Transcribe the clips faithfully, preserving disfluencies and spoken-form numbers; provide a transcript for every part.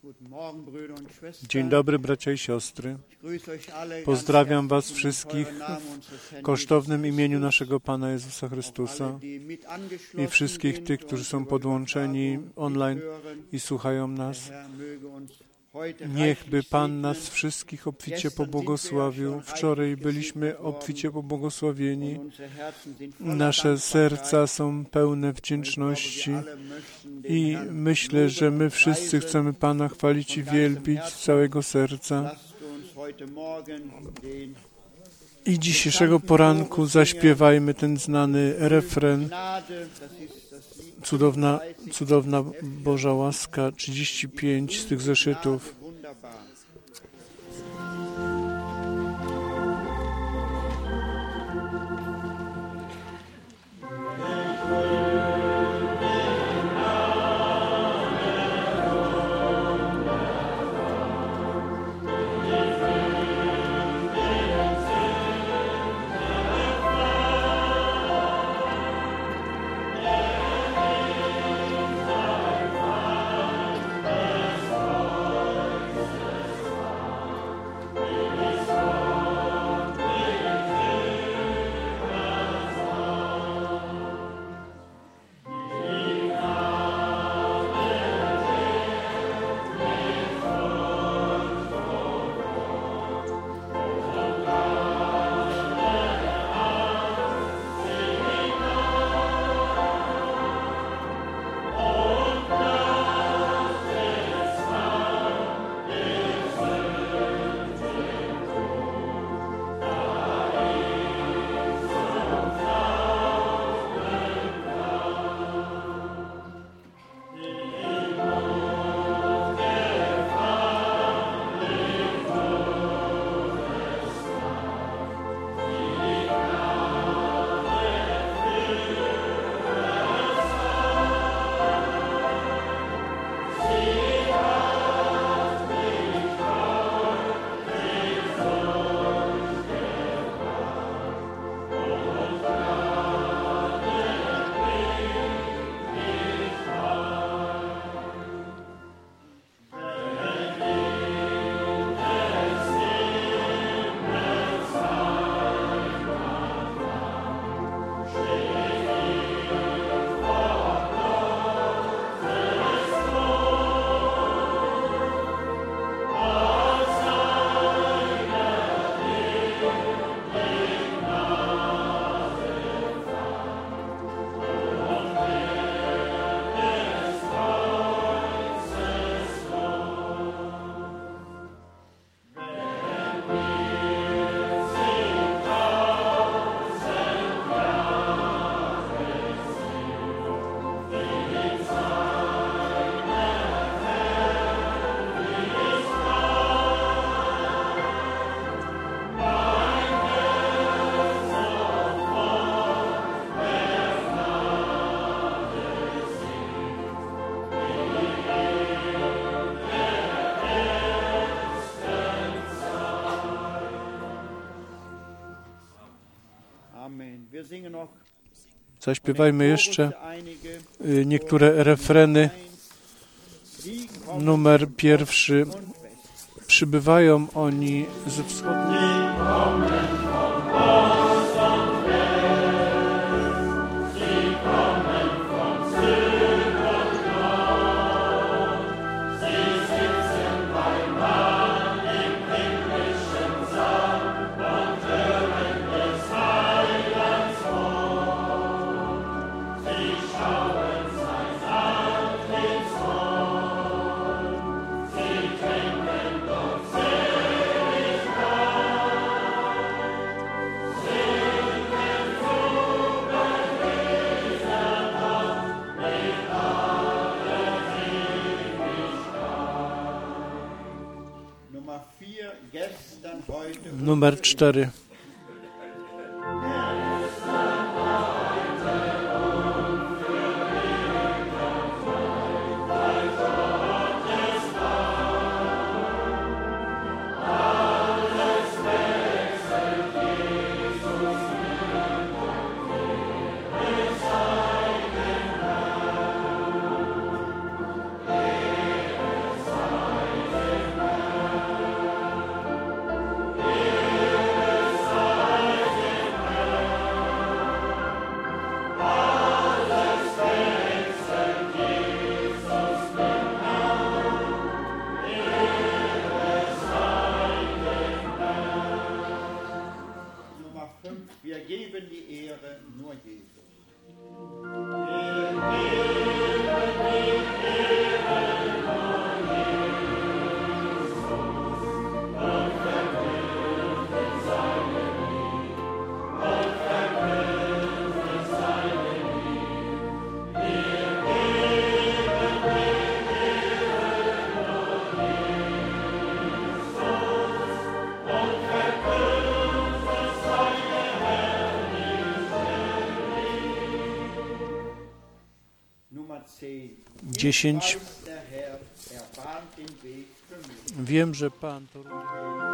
Dzień dobry, bracia i siostry. Pozdrawiam Was wszystkich w kosztownym imieniu naszego Pana Jezusa Chrystusa i wszystkich tych, którzy są podłączeni online i słuchają nas. Niechby Pan nas wszystkich obficie pobłogosławił. Wczoraj byliśmy obficie pobłogosławieni. Nasze serca są pełne wdzięczności i myślę, że my wszyscy chcemy Pana chwalić i wielbić z całego serca. I dzisiejszego poranku zaśpiewajmy ten znany refren. Cudowna, cudowna Boża łaska, trzydzieści pięć z tych zeszytów. Zaśpiewajmy jeszcze niektóre refreny. Numer pierwszy. Przybywają oni ze wschodniej. Numer cztery. Amen. dziesięć. Wiem, że Pan to robi.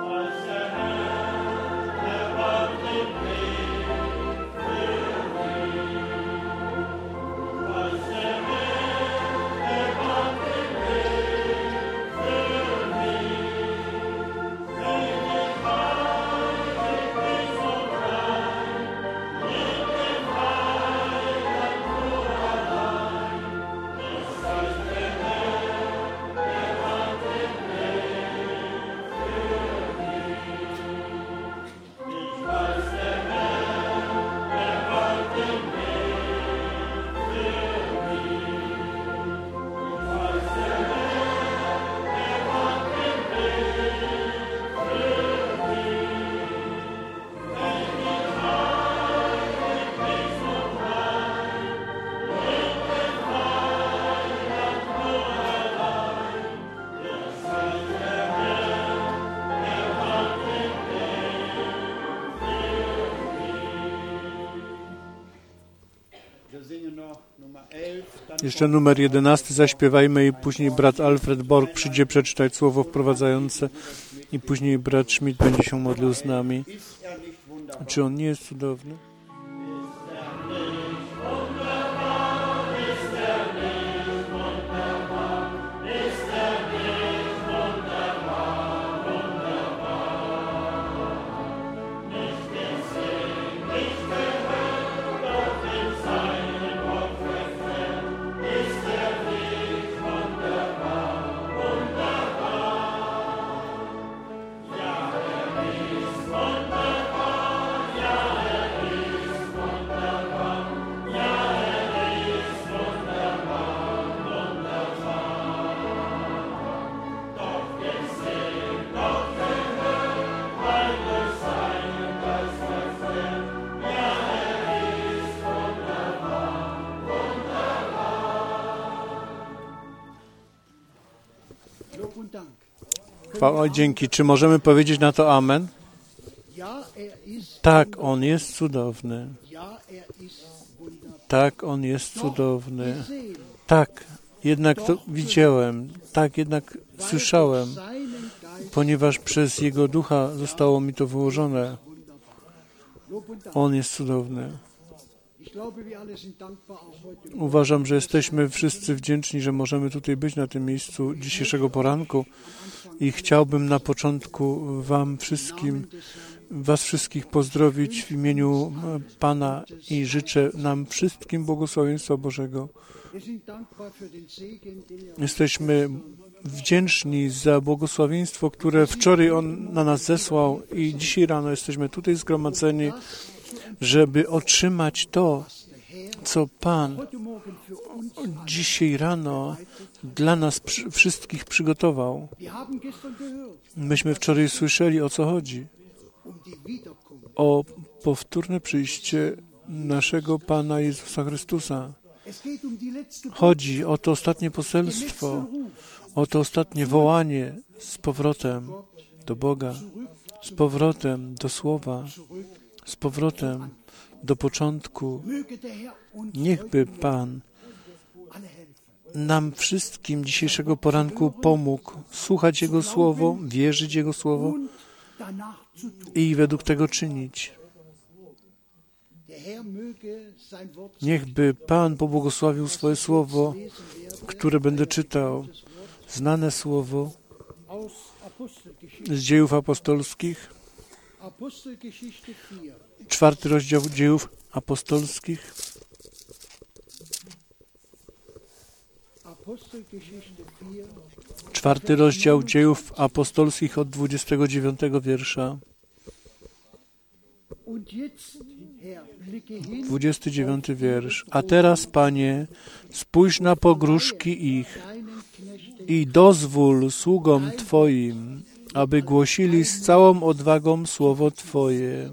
Jeszcze numer jedenasty zaśpiewajmy i później brat Alfred Borg przyjdzie przeczytać słowo wprowadzające i później brat Schmidt będzie się modlił z nami. Czy on nie jest cudowny? Chwała, dzięki. Czy możemy powiedzieć na to amen? Tak, On jest cudowny. Tak, On jest cudowny. Tak, jednak to widziałem. Tak, jednak słyszałem, ponieważ przez Jego Ducha zostało mi to wyłożone. On jest cudowny. Uważam, że jesteśmy wszyscy wdzięczni, że możemy tutaj być na tym miejscu dzisiejszego poranku i chciałbym na początku Wam wszystkim, Was wszystkich pozdrowić w imieniu Pana i życzę nam wszystkim błogosławieństwa Bożego. Jesteśmy wdzięczni za błogosławieństwo, które wczoraj On na nas zesłał i dzisiaj rano jesteśmy tutaj zgromadzeni, żeby otrzymać to, co Pan dzisiaj rano dla nas wszystkich przygotował. Myśmy wczoraj słyszeli, o co chodzi. O powtórne przyjście naszego Pana Jezusa Chrystusa. Chodzi o to ostatnie poselstwo, o to ostatnie wołanie z powrotem do Boga, z powrotem do Słowa, z powrotem do początku. Niechby Pan nam wszystkim dzisiejszego poranku pomógł słuchać Jego Słowo, wierzyć Jego Słowo i według tego czynić. Niechby Pan pobłogosławił swoje Słowo, które będę czytał, znane Słowo z Dziejów Apostolskich, czwarty rozdział Dziejów Apostolskich, czwarty rozdział Dziejów Apostolskich od dwudziestego dziewiątego wiersza. dwudziesty dziewiąty wiersz. A teraz, Panie, spójrz na pogróżki ich i dozwól sługom Twoim, aby głosili z całą odwagą słowo Twoje.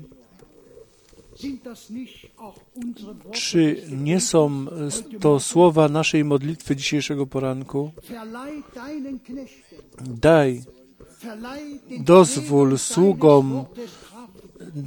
Czy nie są to słowa naszej modlitwy dzisiejszego poranku? Daj, dozwól sługom,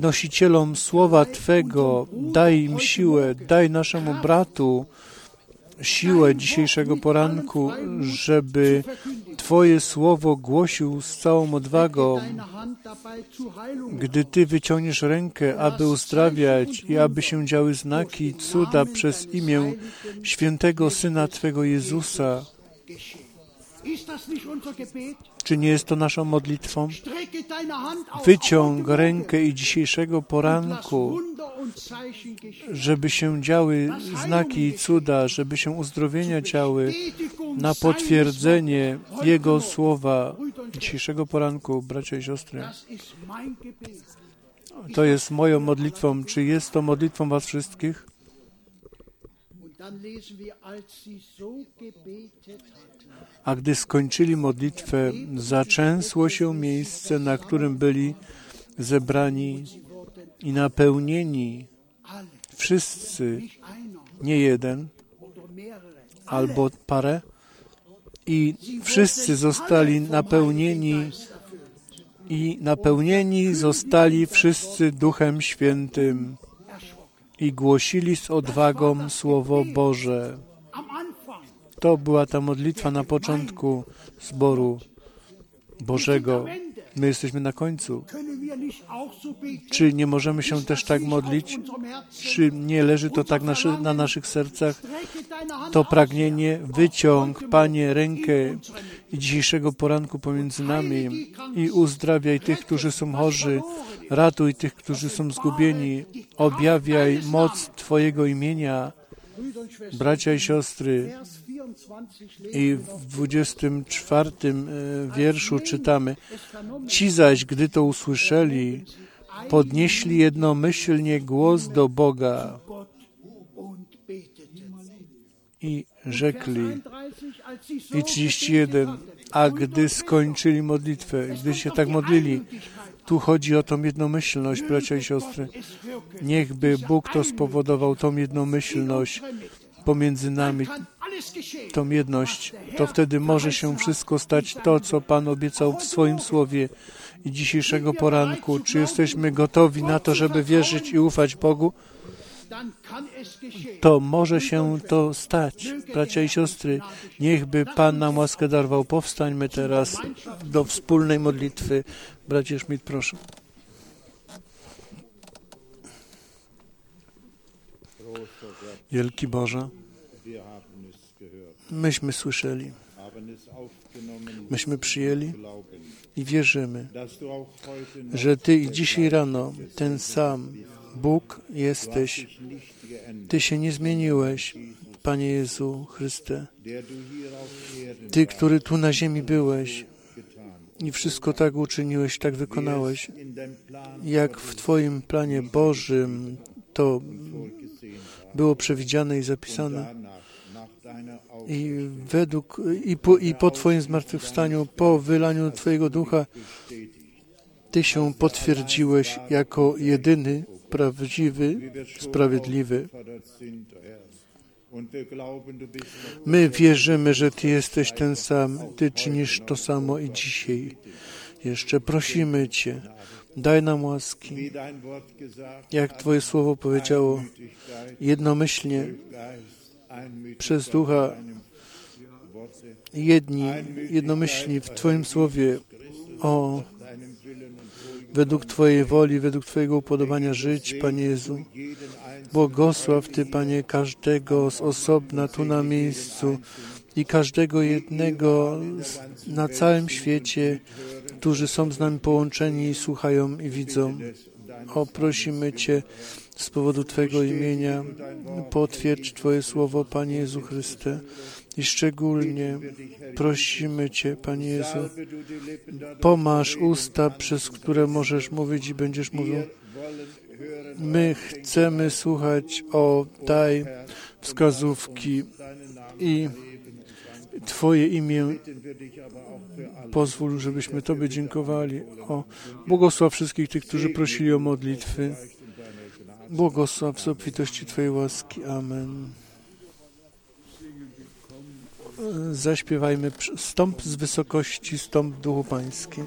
nosicielom słowa Twego, daj im siłę, daj naszemu bratu siłę dzisiejszego poranku, żeby Twoje słowo głosił z całą odwagą, gdy Ty wyciągniesz rękę, aby uzdrawiać i aby się działy znaki i cuda przez imię świętego Syna Twego Jezusa. Czy nie jest to naszą modlitwą? Wyciąg rękę i dzisiejszego poranku, żeby się działy znaki i cuda, żeby się uzdrowienia działy na potwierdzenie Jego słowa dzisiejszego poranku, bracia i siostry. To jest moją modlitwą. Czy jest to modlitwą Was wszystkich? A gdy skończyli modlitwę, zatrzęsło się miejsce, na którym byli zebrani i napełnieni wszyscy, nie jeden albo parę, i wszyscy zostali napełnieni i napełnieni zostali wszyscy Duchem Świętym i głosili z odwagą Słowo Boże. To była ta modlitwa na początku zboru Bożego. My jesteśmy na końcu. Czy nie możemy się też tak modlić? Czy nie leży to tak naszy, na naszych sercach? To pragnienie, wyciąg, Panie, rękę i dzisiejszego poranku pomiędzy nami i uzdrawiaj tych, którzy są chorzy, ratuj tych, którzy są zgubieni, objawiaj moc Twojego imienia. Bracia i siostry, i w dwudziestym czwartym wierszu czytamy: Ci zaś, gdy to usłyszeli, podnieśli jednomyślnie głos do Boga i rzekli. I trzydzieści jeden. A gdy skończyli modlitwę, gdy się tak modlili, tu chodzi o tą jednomyślność, bracia i siostry. Niechby Bóg to spowodował, tą jednomyślność pomiędzy nami, tą jedność. To wtedy może się wszystko stać, to, co Pan obiecał w swoim słowie i dzisiejszego poranku. Czy jesteśmy gotowi na to, żeby wierzyć i ufać Bogu? To może się to stać. Bracia i siostry, niechby Pan nam łaskę darował. Powstańmy teraz do wspólnej modlitwy. Bracie Schmidt, proszę. Wielki Boże, myśmy słyszeli, myśmy przyjęli i wierzymy, że Ty i dzisiaj rano ten sam Bóg jesteś. Ty się nie zmieniłeś, Panie Jezu Chryste. Ty, który tu na ziemi byłeś i wszystko tak uczyniłeś, tak wykonałeś, jak w Twoim planie Bożym to było przewidziane i zapisane. I według i po, i po Twoim zmartwychwstaniu, po wylaniu Twojego Ducha, Ty się potwierdziłeś jako jedyny, prawdziwy, sprawiedliwy. My wierzymy, że Ty jesteś ten sam, Ty czynisz to samo i dzisiaj. Jeszcze prosimy Cię, daj nam łaski. Jak Twoje słowo powiedziało, jednomyślnie, przez Ducha, jedni, jednomyślni w Twoim słowie, o, według Twojej woli, według Twojego upodobania żyć, Panie Jezu. Błogosław Ty, Panie, każdego z osobna tu na miejscu i każdego jednego na całym świecie, którzy są z nami połączeni, słuchają i widzą. O, prosimy Cię z powodu Twojego imienia, potwierdź Twoje słowo, Panie Jezu Chryste. I szczególnie prosimy Cię, Panie Jezu, pomaż usta, przez które możesz mówić i będziesz mówił. My chcemy słuchać, o, daj wskazówki i Twoje imię pozwól, żebyśmy Tobie dziękowali. O, błogosław wszystkich tych, którzy prosili o modlitwy. Błogosław z obfitości Twojej łaski. Amen. Zaśpiewajmy Stąp z wysokości, stąp w Duchu Pańskim.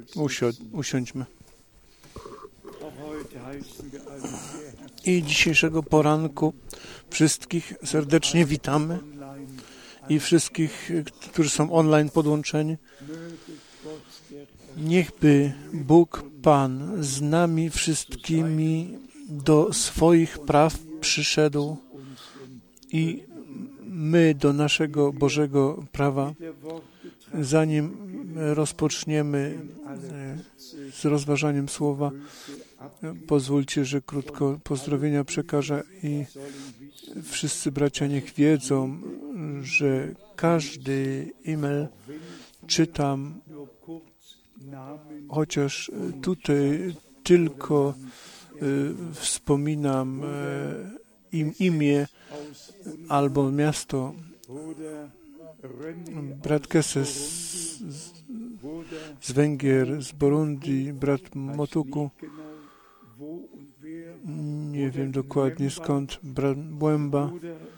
Usio- usiądźmy. I dzisiejszego poranku wszystkich serdecznie witamy i wszystkich, którzy są online podłączeni. Niechby Bóg Pan z nami wszystkimi do swoich praw przyszedł i my do naszego Bożego prawa, zanim rozpoczniemy z rozważaniem słowa, pozwólcie, że krótko pozdrowienia przekażę i wszyscy bracia niech wiedzą, że każdy e-mail czytam, chociaż tutaj tylko wspominam im imię albo miasto. Brat Kese z, z Węgier, z Burundi, brat Motuku, nie wiem dokładnie skąd, brat Błęba,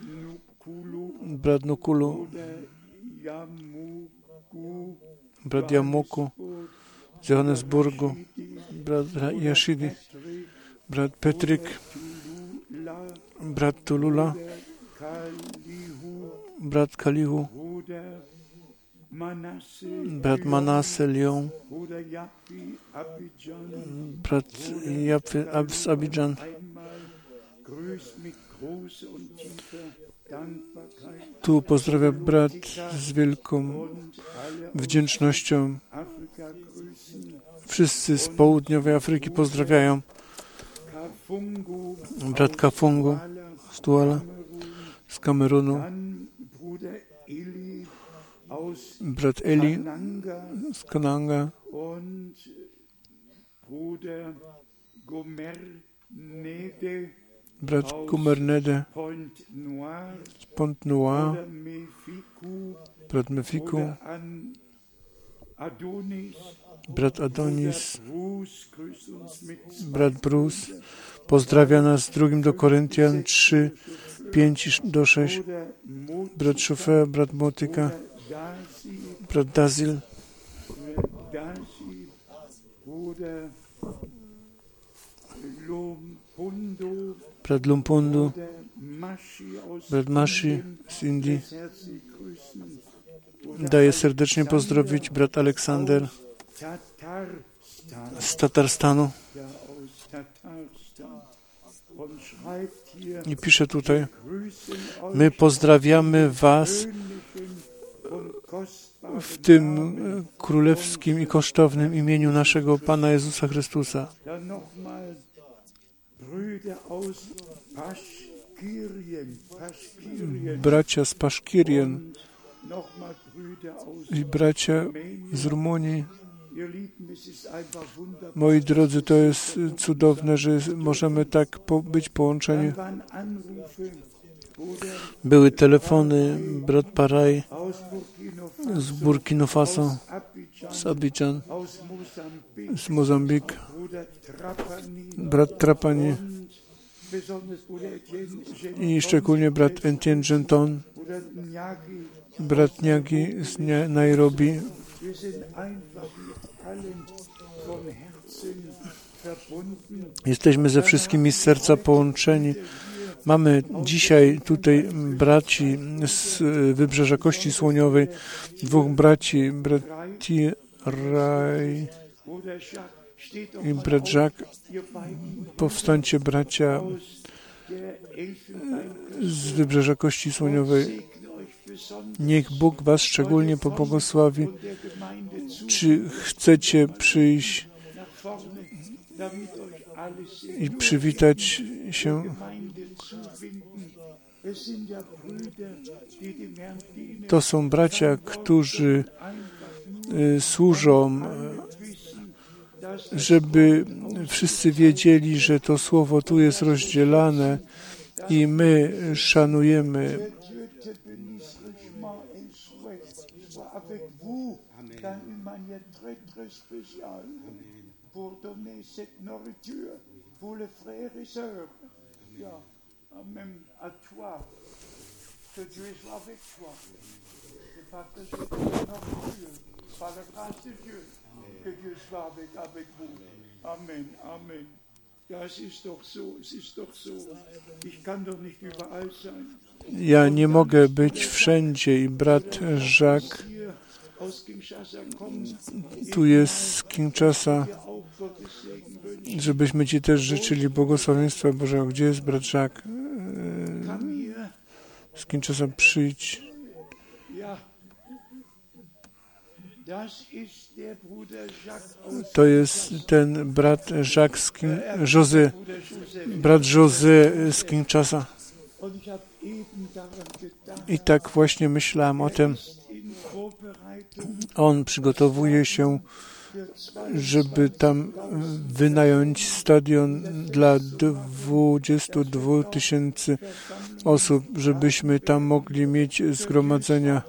brat Nukulu, brat Jamuku z Johannesburgu, brat Yashidi, brat Petrik, brat Tulula, brat Kalihu, brat Manasse Lyon, brat Japy z Abidjan. Tu pozdrawia brat z wielką wdzięcznością. Wszyscy z południowej Afryki pozdrawiają. Brat Kafungu z Douala, z Kamerunu, brat Eli z Kananga, brat Gumernede z Pont Noir, brat Mefiku, brat Adonis, brat Bruce pozdrawia nas z drugim do Koryntian trzy, pięć do sześciu, brat Szofer, brat Motyka, brat Dazil, brat Lumpundu, brat Mashi z Indii. Daję serdecznie pozdrowić brat Aleksander z Tatarstanu. I pisze tutaj: my pozdrawiamy Was w tym królewskim i kosztownym imieniu naszego Pana Jezusa Chrystusa. Bracia z Paszkirien i bracia z Rumunii. Moi drodzy, to jest cudowne, że możemy tak po, być połączeni. Były telefony, brat Paraj z Burkina Faso, z Abidjan, z Mozambik, brat Trapani i szczególnie brat Etienne Genton, brat Niagi z Nairobi. Jesteśmy ze wszystkimi z serca połączeni. Mamy dzisiaj tutaj braci z Wybrzeża Kości Słoniowej, dwóch braci, brat Raj i brat Jacques. Powstańcie, bracia z Wybrzeża Kości Słoniowej. Niech Bóg Was szczególnie pobłogosławi. Czy chcecie przyjść i przywitać się? To są bracia, którzy służą, żeby wszyscy wiedzieli, że to słowo tu jest rozdzielane i my szanujemy. Amen, Amen. Ja, es ist doch so, es ist doch so. Ich kann doch nicht überall sein. Ja nie mogę być wszędzie i brat Jacques tu jest z Kinshasa, żebyśmy Ci też życzyli błogosławieństwa Bożego. Gdzie jest brat Jacques? Z Kinshasa przyjdź. To jest ten brat Jacques z Kin- José, brat José z Kinshasa. I tak właśnie myślałem o tym. On przygotowuje się, żeby tam wynająć stadion dla dwudziestu dwóch tysięcy osób, żebyśmy tam mogli mieć zgromadzenia.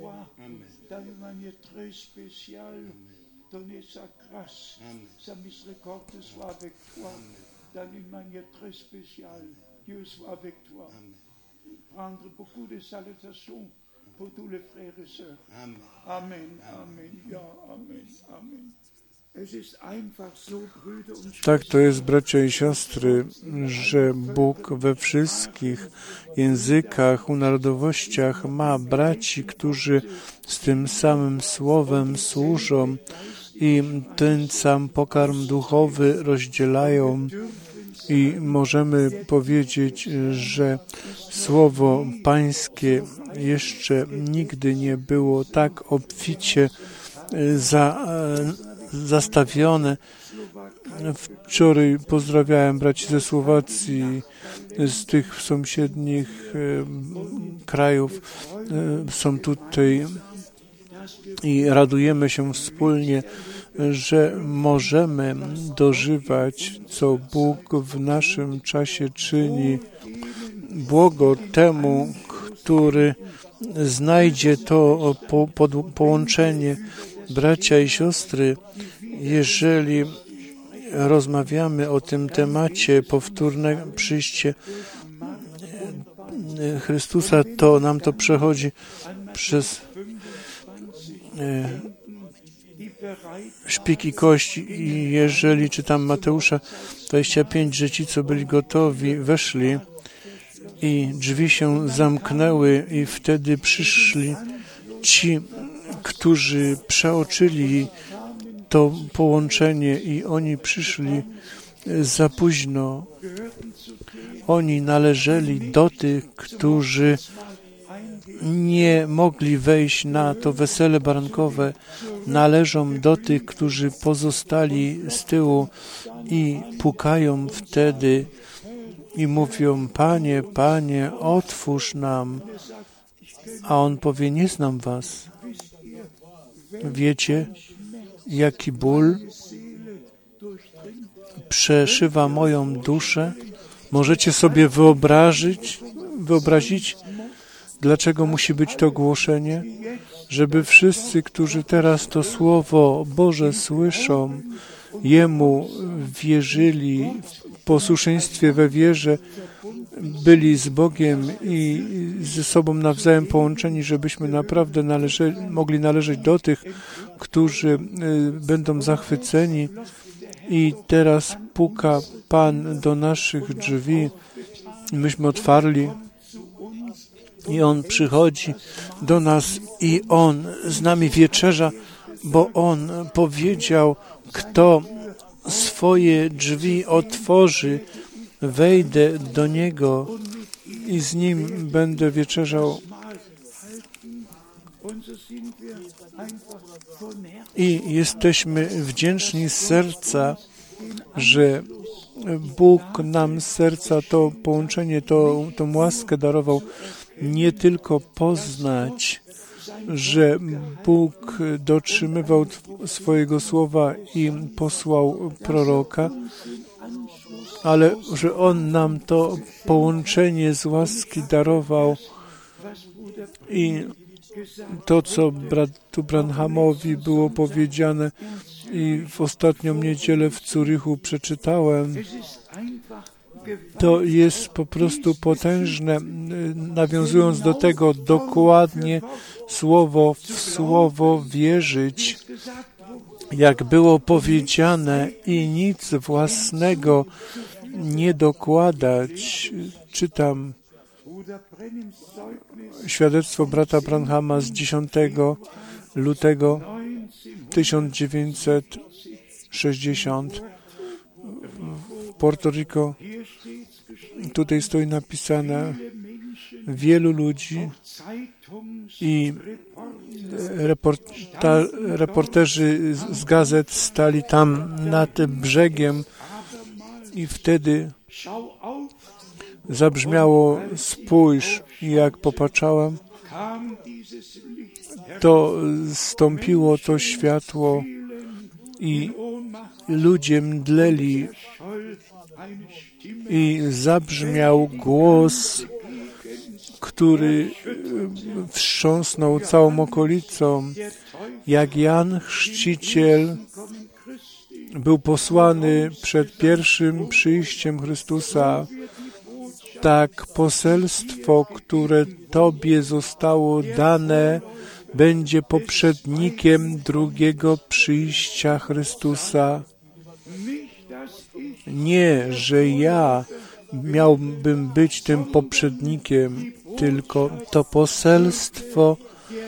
Amen, Amen, ja, Amen, Amen. Tak to jest, bracia i siostry, że Bóg we wszystkich językach, unarodowościach ma braci, którzy z tym samym słowem służą i ten sam pokarm duchowy rozdzielają. I możemy powiedzieć, że Słowo Pańskie jeszcze nigdy nie było tak obficie za, zastawione. Wczoraj pozdrawiałem braci ze Słowacji, z tych sąsiednich krajów. Są tutaj i radujemy się wspólnie, że możemy dożywać, co Bóg w naszym czasie czyni. Błogo temu, który znajdzie to po, po, połączenie. Bracia i siostry, jeżeli rozmawiamy o tym temacie powtórne przyjście Chrystusa, to nam to przechodzi przez szpik i kość. I jeżeli czytam Mateusza dwadzieścia pięć, że ci, co byli gotowi, weszli i drzwi się zamknęły i wtedy przyszli ci, którzy przeoczyli to połączenie i oni przyszli za późno. Oni należeli do tych, którzy nie mogli wejść na to wesele barankowe. Należą do tych, którzy pozostali z tyłu i pukają wtedy i mówią: Panie, Panie, otwórz nam. A On powie: nie znam was. Wiecie, jaki ból przeszywa moją duszę? Możecie sobie wyobrazić, wyobrazić, dlaczego musi być to głoszenie? Żeby wszyscy, którzy teraz to Słowo Boże słyszą, Jemu wierzyli w posłuszeństwie, we wierze, byli z Bogiem i ze sobą nawzajem połączeni, żebyśmy naprawdę należe, mogli należeć do tych, którzy będą zachwyceni. I teraz puka Pan do naszych drzwi. Myśmy otwarli i On przychodzi do nas i On z nami wieczerza, bo On powiedział: kto swoje drzwi otworzy, wejdę do Niego i z Nim będę wieczerzał. I jesteśmy wdzięczni z serca, że Bóg nam z serca to połączenie, to, tą łaskę darował. Nie tylko poznać, że Bóg dotrzymywał swojego słowa i posłał proroka, ale że On nam to połączenie z łaski darował i to, co bratu Branhamowi było powiedziane i w ostatnią niedzielę w Zurychu przeczytałem, To jest po prostu potężne, nawiązując do tego dokładnie słowo w słowo wierzyć, jak było powiedziane, i nic własnego nie dokładać. Czytam świadectwo brata Branhama z dziesiątego lutego tysiąc dziewięćset sześćdziesiątego w Puerto Rico. Tutaj stoi napisane, wielu ludzi i reporta, reporterzy z gazet stali tam nad tym brzegiem i wtedy zabrzmiało, spójrz, i jak popatrzałem, to zstąpiło to światło i ludzie mdleli i zabrzmiał głos, który wstrząsnął całą okolicą, jak Jan Chrzciciel był posłany przed pierwszym przyjściem Chrystusa. Tak poselstwo, które Tobie zostało dane, będzie poprzednikiem drugiego przyjścia Chrystusa. Nie, że ja miałbym być tym poprzednikiem, tylko to poselstwo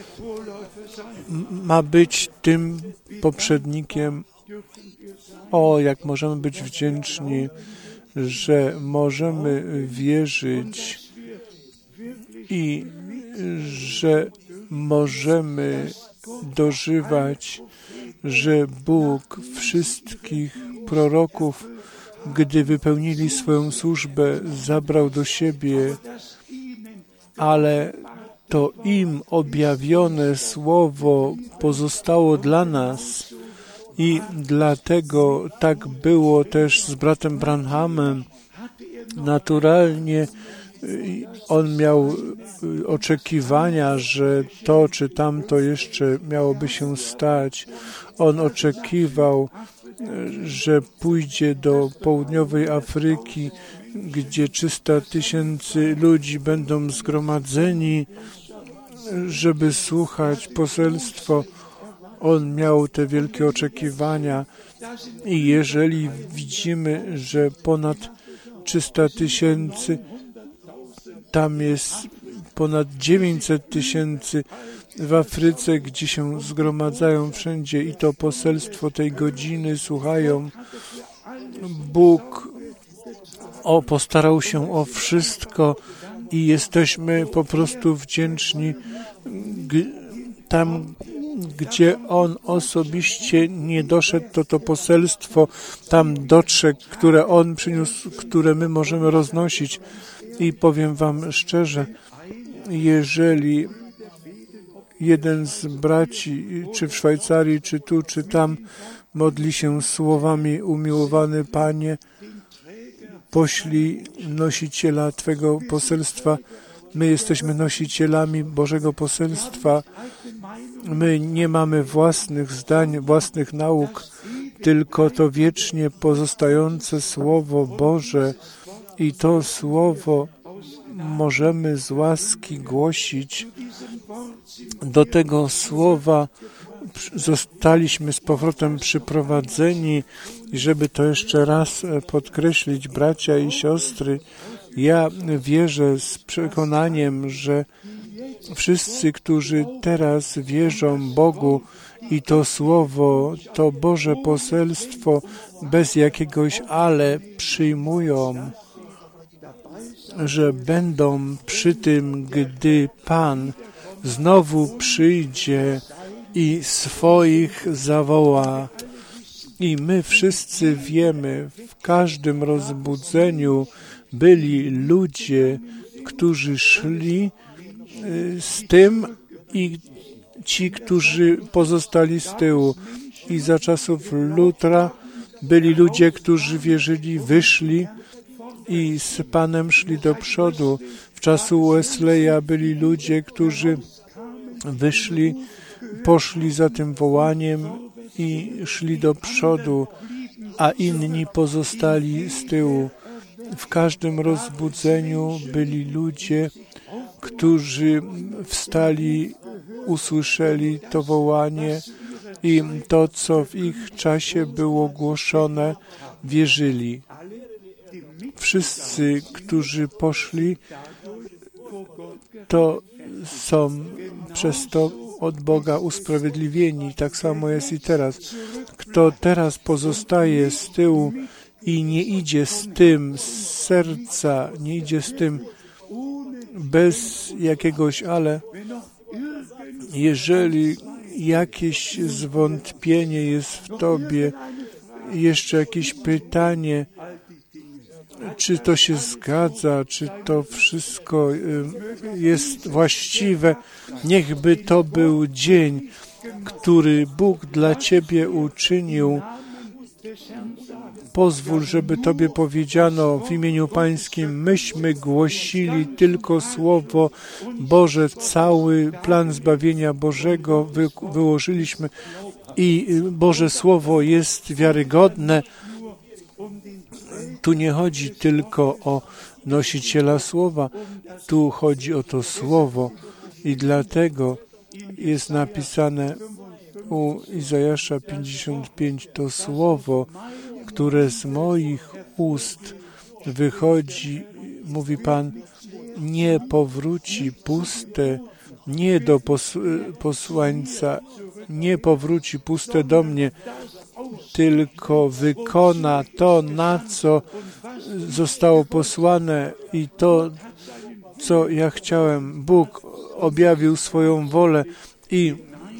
ma być tym poprzednikiem. O, jak możemy być wdzięczni, że możemy wierzyć i że możemy dożywać, że Bóg wszystkich proroków, gdy wypełnili swoją służbę, zabrał do siebie, ale to im objawione słowo pozostało dla nas i dlatego tak było też z bratem Branhamem. Naturalnie on miał oczekiwania, że to czy tamto jeszcze miałoby się stać. On oczekiwał, że pójdzie do południowej Afryki, gdzie trzysta tysięcy ludzi będą zgromadzeni, żeby słuchać poselstwo. On miał te wielkie oczekiwania i jeżeli widzimy, że ponad trzysta tysięcy, tam jest ponad dziewięćset tysięcy w Afryce, gdzie się zgromadzają wszędzie i to poselstwo tej godziny słuchają. Bóg o, postarał się o wszystko i jesteśmy po prostu wdzięczni. Tam, gdzie On osobiście nie doszedł, to to poselstwo tam dotrze, które On przyniósł, które my możemy roznosić. I powiem Wam szczerze, jeżeli jeden z braci, czy w Szwajcarii, czy tu, czy tam, modli się słowami: umiłowany Panie, poślij nosiciela Twego poselstwa. My jesteśmy nosicielami Bożego poselstwa. My nie mamy własnych zdań, własnych nauk, tylko to wiecznie pozostające Słowo Boże i to Słowo możemy z łaski głosić. Do tego Słowa zostaliśmy z powrotem przyprowadzeni i żeby to jeszcze raz podkreślić, bracia i siostry, ja wierzę z przekonaniem, że wszyscy, którzy teraz wierzą Bogu i to Słowo, to Boże poselstwo bez jakiegoś ale przyjmują, że będą przy tym, gdy Pan znowu przyjdzie i swoich zawoła. I my wszyscy wiemy, w każdym rozbudzeniu byli ludzie, którzy szli z tym i ci, którzy pozostali z tyłu. I za czasów Lutra byli ludzie, którzy wierzyli, wyszli i z Panem szli do przodu. W czasu Wesleya byli ludzie, którzy wyszli, poszli za tym wołaniem i szli do przodu, a inni pozostali z tyłu. W każdym rozbudzeniu byli ludzie, którzy wstali, usłyszeli to wołanie i to, co w ich czasie było głoszone, wierzyli. Wszyscy, którzy poszli, to są przez to od Boga usprawiedliwieni. Tak samo jest i teraz. Kto teraz pozostaje z tyłu i nie idzie z tym z serca, nie idzie z tym bez jakiegoś ale, jeżeli jakieś zwątpienie jest w tobie, jeszcze jakieś pytanie, czy to się zgadza, czy to wszystko jest właściwe, niechby to był dzień, który Bóg dla ciebie uczynił. Pozwól, żeby Tobie powiedziano w imieniu Pańskim, myśmy głosili tylko Słowo Boże, cały plan zbawienia Bożego wy, wyłożyliśmy i Boże Słowo jest wiarygodne. Tu nie chodzi tylko o nosiciela Słowa, tu chodzi o to Słowo i dlatego jest napisane u Izajasza pięćdziesiąt pięć, to Słowo, które z moich ust wychodzi, mówi Pan, nie powróci puste, nie do pos- posłańca, nie powróci puste do mnie, tylko wykona to, na co zostało posłane i to, co ja chciałem. Bóg objawił swoją wolę i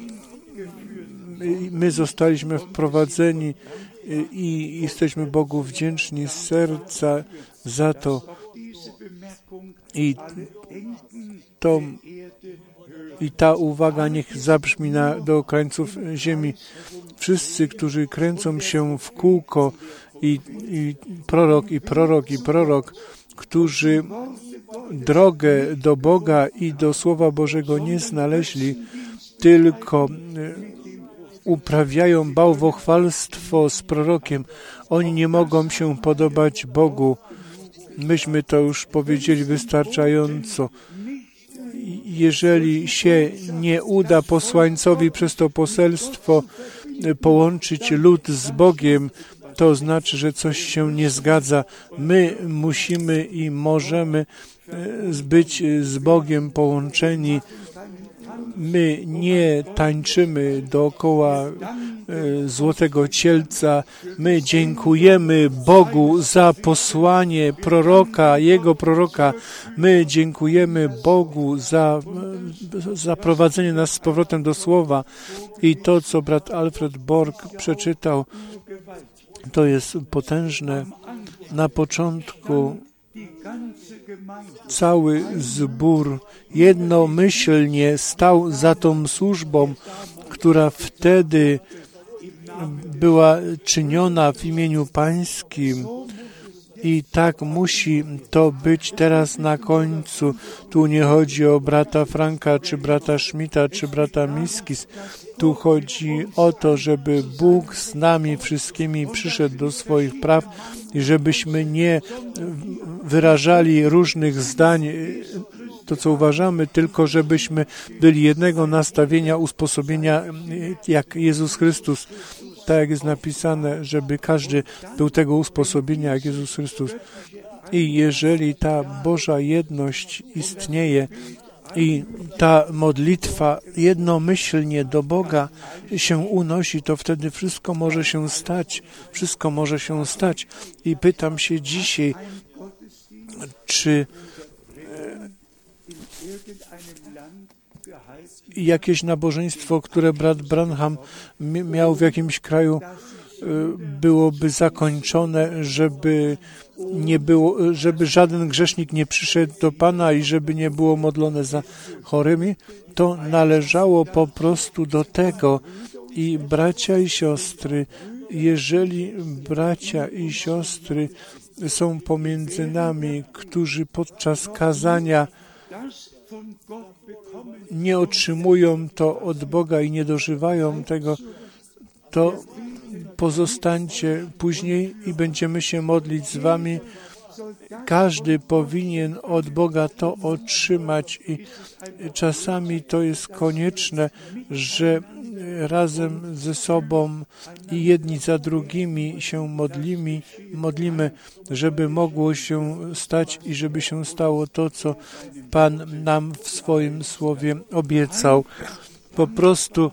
my zostaliśmy wprowadzeni i jesteśmy Bogu wdzięczni z serca za to. I, to, i ta uwaga niech zabrzmi na, do krańców ziemi. Wszyscy, którzy kręcą się w kółko i, i prorok, i prorok, i prorok, którzy drogę do Boga i do Słowa Bożego nie znaleźli, tylko uprawiają bałwochwalstwo z prorokiem. Oni nie mogą się podobać Bogu. Myśmy to już powiedzieli wystarczająco. Jeżeli się nie uda posłańcowi przez to poselstwo połączyć lud z Bogiem, to znaczy, że coś się nie zgadza. My musimy i możemy być z Bogiem połączeni. My nie tańczymy dookoła e, złotego cielca. My dziękujemy Bogu za posłanie proroka, Jego proroka. My dziękujemy Bogu za zaprowadzenie nas z powrotem do Słowa. I to, co brat Alfred Borg przeczytał, to jest potężne. Na początku cały zbór jednomyślnie stał za tą służbą, która wtedy była czyniona w imieniu Pańskim. I tak musi to być teraz na końcu. Tu nie chodzi o brata Franka, czy brata Schmidta, czy brata Miskis. Tu chodzi o to, żeby Bóg z nami wszystkimi przyszedł do swoich praw i żebyśmy nie wyrażali różnych zdań, to co uważamy, tylko żebyśmy byli jednego nastawienia, usposobienia jak Jezus Chrystus. Tak jak jest napisane, żeby każdy był tego usposobienia jak Jezus Chrystus. I jeżeli ta Boża jedność istnieje i ta modlitwa jednomyślnie do Boga się unosi, to wtedy wszystko może się stać. Wszystko może się stać. I pytam się dzisiaj, czy jakieś nabożeństwo, które brat Branham miał w jakimś kraju, byłoby zakończone, żeby nie było, żeby żaden grzesznik nie przyszedł do Pana i żeby nie było modlone za chorymi, to należało po prostu do tego. I bracia i siostry, jeżeli bracia i siostry są pomiędzy nami, którzy podczas kazania nie otrzymują to od Boga i nie dożywają tego, to pozostańcie później i będziemy się modlić z wami każdy powinien od Boga to otrzymać i czasami to jest konieczne, że razem ze sobą i jedni za drugimi się modlimy, modlimy, żeby mogło się stać i żeby się stało to, co Pan nam w swoim słowie obiecał. Po prostu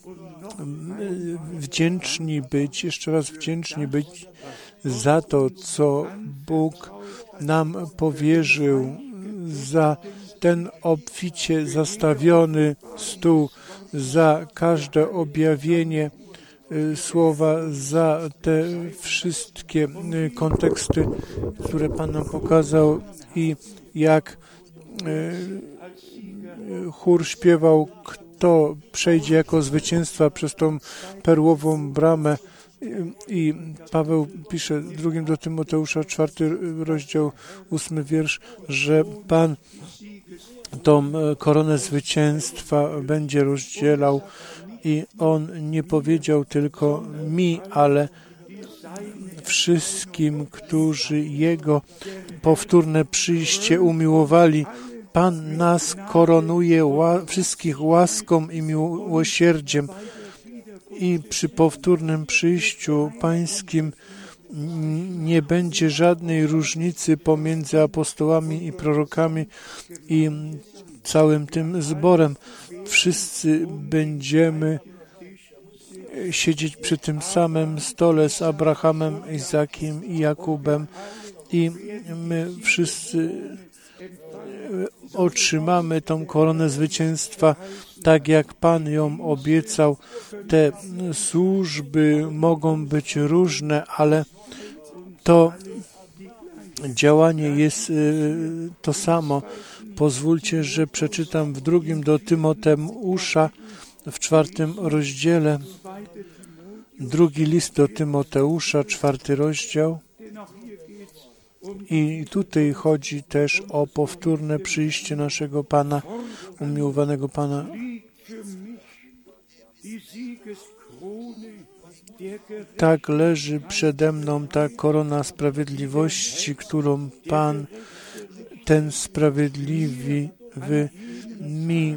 wdzięczni być, jeszcze raz wdzięczni być za to, co Bóg nam powierzył, za ten obficie zastawiony stół, za każde objawienie słowa, za te wszystkie konteksty, które Pan nam pokazał i jak chór śpiewał, kto przejdzie jako zwycięstwa przez tą perłową bramę. I Paweł pisze w drugim do Tymoteusza, czwarty rozdział, ósmy wiersz, że Pan tą koronę zwycięstwa będzie rozdzielał i On nie powiedział tylko mi, ale wszystkim, którzy Jego powtórne przyjście umiłowali. Pan nas koronuje ła- wszystkich łaską i miłosierdziem i przy powtórnym przyjściu Pańskim nie będzie żadnej różnicy pomiędzy apostołami i prorokami i całym tym zborem. Wszyscy będziemy siedzieć przy tym samym stole z Abrahamem, Izakiem i Jakubem i my wszyscy otrzymamy tą koronę zwycięstwa, tak jak Pan ją obiecał. Te służby mogą być różne, ale to działanie jest to samo. Pozwólcie, że przeczytam w drugim do Tymoteusza w czwartym rozdziale. Drugi list do Tymoteusza, czwarty rozdział. I tutaj chodzi też o powtórne przyjście naszego Pana, umiłowanego Pana. Tak leży przede mną ta korona sprawiedliwości, którą Pan, ten sprawiedliwy, mi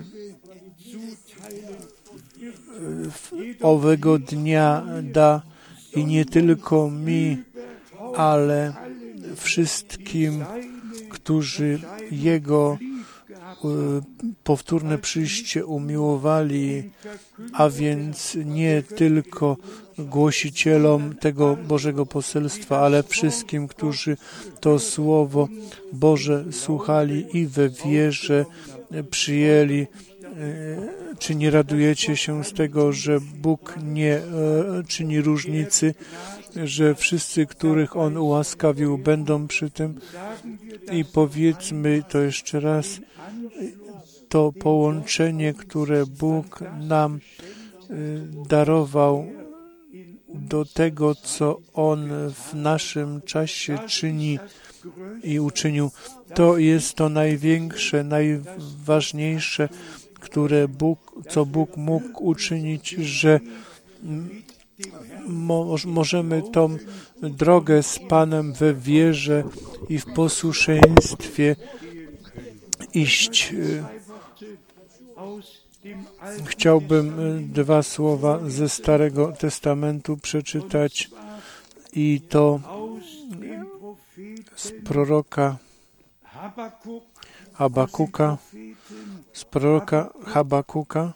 owego dnia da i nie tylko mi, ale wszystkim, którzy Jego powtórne przyjście umiłowali, a więc nie tylko głosicielom tego Bożego poselstwa, ale wszystkim, którzy to Słowo Boże słuchali i we wierze przyjęli. Czy nie radujecie się z tego, że Bóg nie czyni różnicy, że wszyscy, których On ułaskawił, będą przy tym? I powiedzmy to jeszcze raz, to połączenie, które Bóg nam darował do tego, co On w naszym czasie czyni i uczynił, to jest to największe, najważniejsze, które Bóg, co Bóg mógł uczynić, że mo, możemy tą drogę z Panem we wierze i w posłuszeństwie iść. Chciałbym dwa słowa ze Starego Testamentu przeczytać i to z proroka Habakuka, z proroka Habakuka.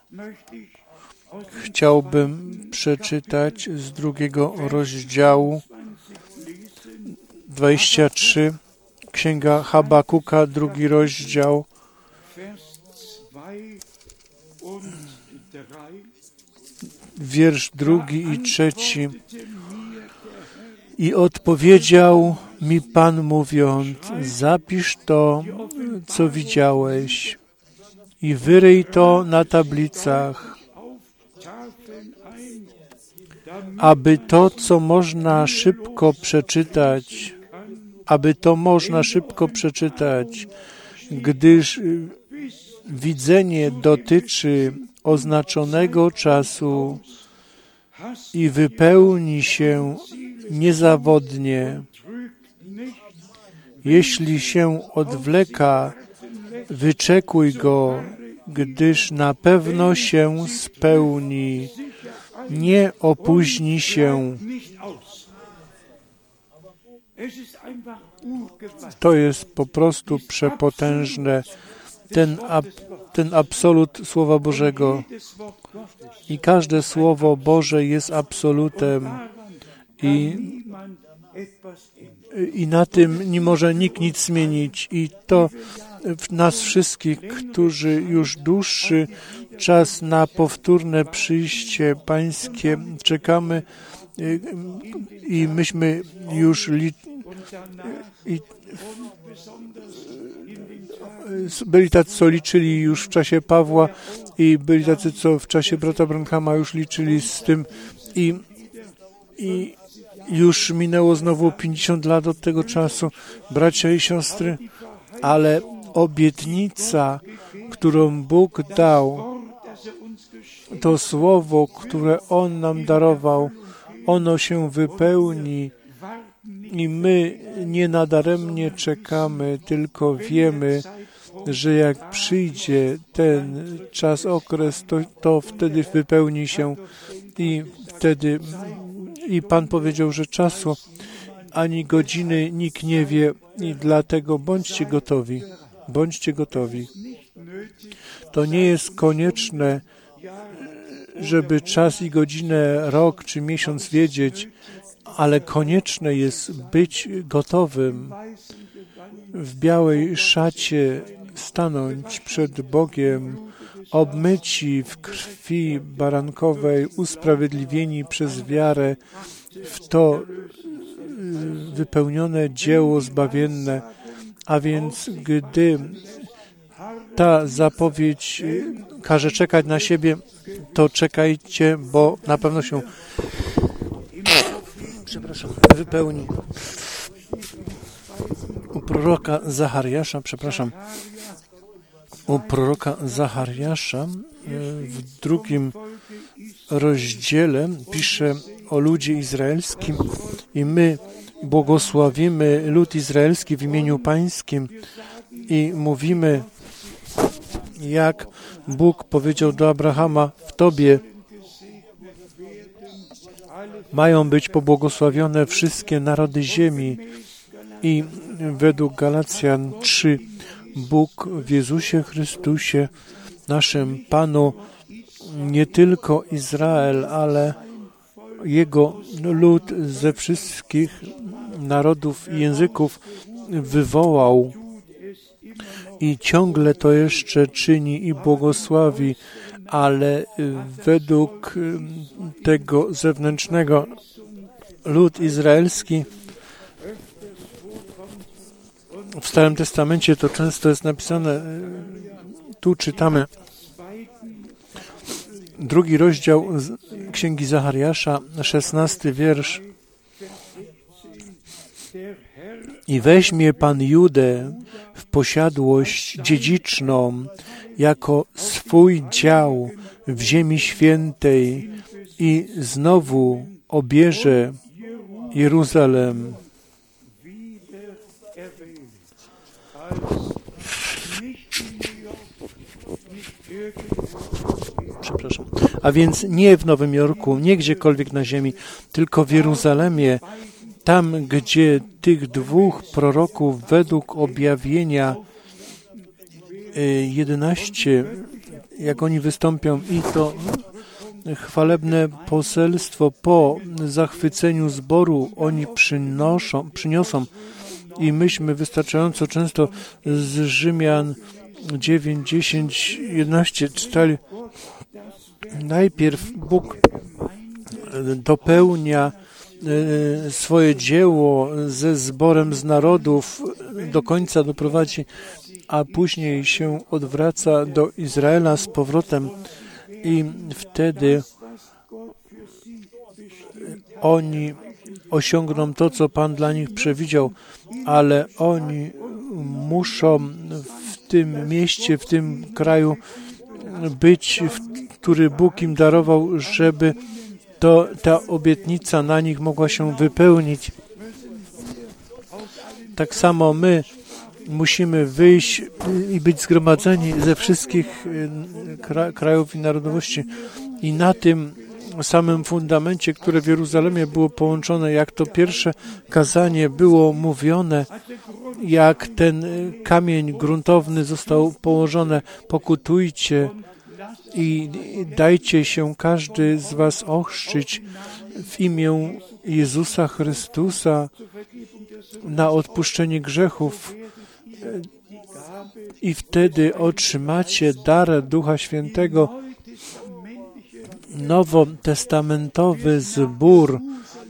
Chciałbym przeczytać z drugiego rozdziału dwadzieścia trzy, Księga Habakuka, drugi rozdział, wiersz drugi i trzeci. I odpowiedział mi Pan mówiąc, zapisz to, co widziałeś i wyryj to na tablicach, aby to, co można szybko przeczytać, aby to można szybko przeczytać, gdyż widzenie dotyczy oznaczonego czasu i wypełni się niezawodnie. Jeśli się odwleka, wyczekuj go, gdyż na pewno się spełni. Nie opóźni się. To jest po prostu przepotężne. Ten, ab, ten absolut Słowa Bożego. I każde Słowo Boże jest absolutem. I, I na tym nie może nikt nic zmienić. I to w nas wszystkich, którzy już dłuższy czas na powtórne przyjście Pańskie czekamy i myśmy już li, i, byli tacy, co liczyli już w czasie Pawła i byli tacy, co w czasie brata Branhama już liczyli z tym i, i już minęło znowu pięćdziesiąt lat od tego czasu, bracia i siostry, ale obietnica, którą Bóg dał, to słowo, które On nam darował, ono się wypełni i my nie nadaremnie czekamy, tylko wiemy, że jak przyjdzie ten czas, okres, to, to wtedy wypełni się i wtedy i Pan powiedział, że czasu ani godziny nikt nie wie i dlatego bądźcie gotowi. Bądźcie gotowi. To nie jest konieczne, żeby czas i godzinę, rok czy miesiąc wiedzieć, ale konieczne jest być gotowym, w białej szacie stanąć przed Bogiem, obmyci w krwi barankowej, usprawiedliwieni przez wiarę w to wypełnione dzieło zbawienne. A więc gdy ta zapowiedź każe czekać na siebie, to czekajcie, bo na pewno się przepraszam, wypełni. U proroka Zachariasza, przepraszam, u proroka Zachariasza w drugim rozdziale pisze o ludzie izraelskim i my błogosławimy lud izraelski w imieniu Pańskim i mówimy, jak Bóg powiedział do Abrahama, w Tobie mają być pobłogosławione wszystkie narody ziemi. I według Galacjan trzy, Bóg w Jezusie Chrystusie, naszym Panu, nie tylko Izrael, ale Jego lud ze wszystkich narodów i języków wywołał i ciągle to jeszcze czyni i błogosławi, ale według tego zewnętrznego lud izraelski w Starym Testamencie to często jest napisane, tu czytamy drugi rozdział Księgi Zachariasza, szesnasty wiersz. I weźmie Pan Judę w posiadłość dziedziczną jako swój dział w ziemi świętej i znowu obierze Jeruzalem. Przepraszam. A więc nie w Nowym Jorku, nie gdziekolwiek na ziemi, tylko w Jeruzalemie, tam, gdzie tych dwóch proroków według objawienia jedenaście, jak oni wystąpią i to chwalebne poselstwo po zachwyceniu zboru oni przynoszą, przyniosą i myśmy wystarczająco często z Rzymian dziewięć, dziesięć, jedenaście czytali. Najpierw Bóg dopełnia swoje dzieło ze zborem z narodów, do końca doprowadzi, a później się odwraca do Izraela z powrotem i wtedy oni osiągną to, co Pan dla nich przewidział, ale oni muszą w tym mieście, w tym kraju być, który Bóg im darował, żeby to, ta obietnica na nich mogła się wypełnić. tak samo my musimy wyjść i być zgromadzeni ze wszystkich krajów i narodowości. I na tym samym fundamencie, które w Jeruzalemie było połączone, jak to pierwsze kazanie było mówione, jak ten kamień gruntowny został położony, pokutujcie i dajcie się każdy z was ochrzcić w imię Jezusa Chrystusa na odpuszczenie grzechów i wtedy otrzymacie dar Ducha Świętego. Nowotestamentowy zbór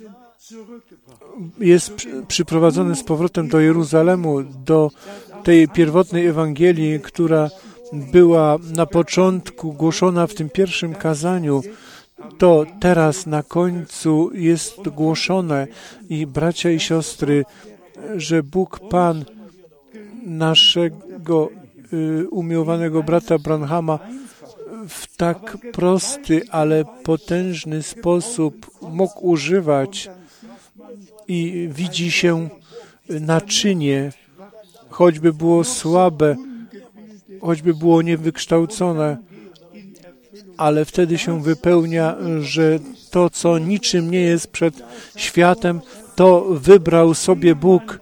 jest przyprowadzony z powrotem do Jeruzalemu, do tej pierwotnej Ewangelii, która była na początku głoszona w tym pierwszym kazaniu. To teraz na końcu jest głoszone i bracia i siostry, że Bóg Pan naszego y, umiłowanego brata Branhama w tak prosty, ale potężny sposób mógł używać i widzi się naczynie, choćby było słabe, choćby było niewykształcone, ale wtedy się wypełnia, że to, co niczym nie jest przed światem, to wybrał sobie Bóg.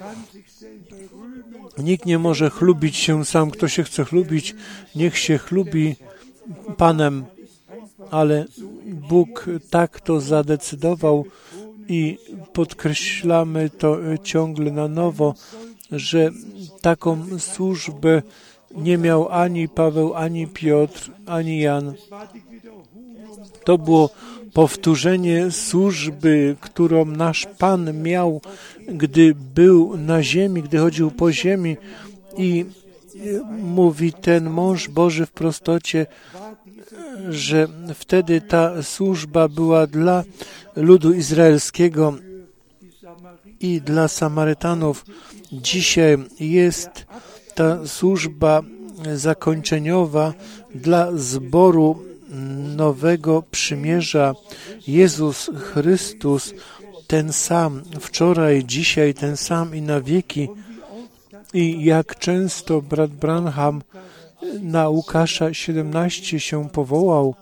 Nikt nie może chlubić się sam. Kto się chce chlubić, niech się chlubi Panem. Ale Bóg tak to zadecydował i podkreślamy to ciągle na nowo, że taką służbę nie miał ani Paweł, ani Piotr, ani Jan. To było powtórzenie służby, którą nasz Pan miał, gdy był na ziemi, gdy chodził po ziemi i mówi ten mąż Boży w prostocie, że wtedy ta służba była dla ludu izraelskiego i dla Samarytanów. Dzisiaj jest ta służba zakończeniowa dla zboru nowego przymierza. Jezus Chrystus, ten sam, wczoraj, dzisiaj, ten sam i na wieki. I jak często brat Branham na Łukasza siedemnaście się powołał,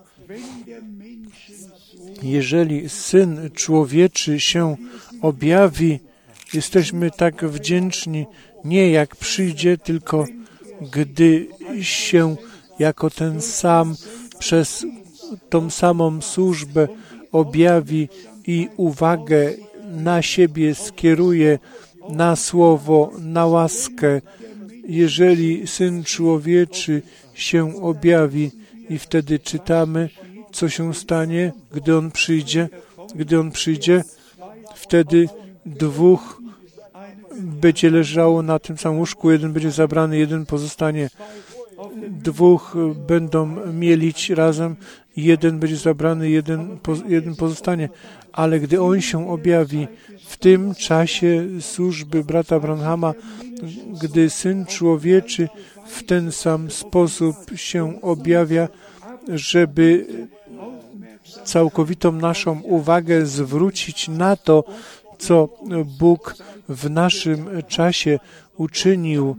jeżeli Syn Człowieczy się objawi, jesteśmy tak wdzięczni, nie jak przyjdzie, tylko gdy się jako ten sam przez tą samą służbę objawi i uwagę na siebie skieruje, na słowo, na łaskę, jeżeli Syn Człowieczy się objawi i wtedy czytamy, co się stanie, gdy On przyjdzie. Gdy On przyjdzie, wtedy dwóch będzie leżało na tym samym łóżku, jeden będzie zabrany, jeden pozostanie. Dwóch będą mielić razem, jeden będzie zabrany, jeden, jeden pozostanie. Ale gdy On się objawi, w tym czasie służby brata Branhama, gdy Syn Człowieczy w ten sam sposób się objawia, żeby całkowitą naszą uwagę zwrócić na to, co Bóg w naszym czasie uczynił.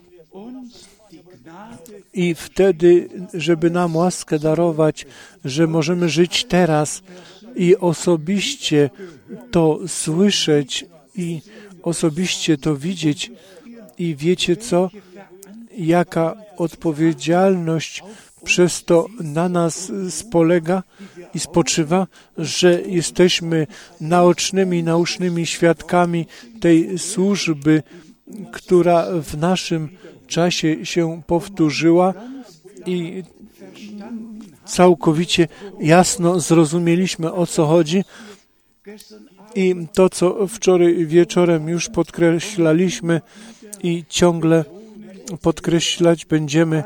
I wtedy, żeby nam łaskę darować, że możemy żyć teraz i osobiście to słyszeć i osobiście to widzieć. I wiecie co? Jaka odpowiedzialność przez to na nas spolega i spoczywa, że jesteśmy naocznymi, naucznymi świadkami tej służby, która w naszym czasie się powtórzyła i całkowicie jasno zrozumieliśmy, o co chodzi. I to, co wczoraj wieczorem już podkreślaliśmy i ciągle podkreślać będziemy,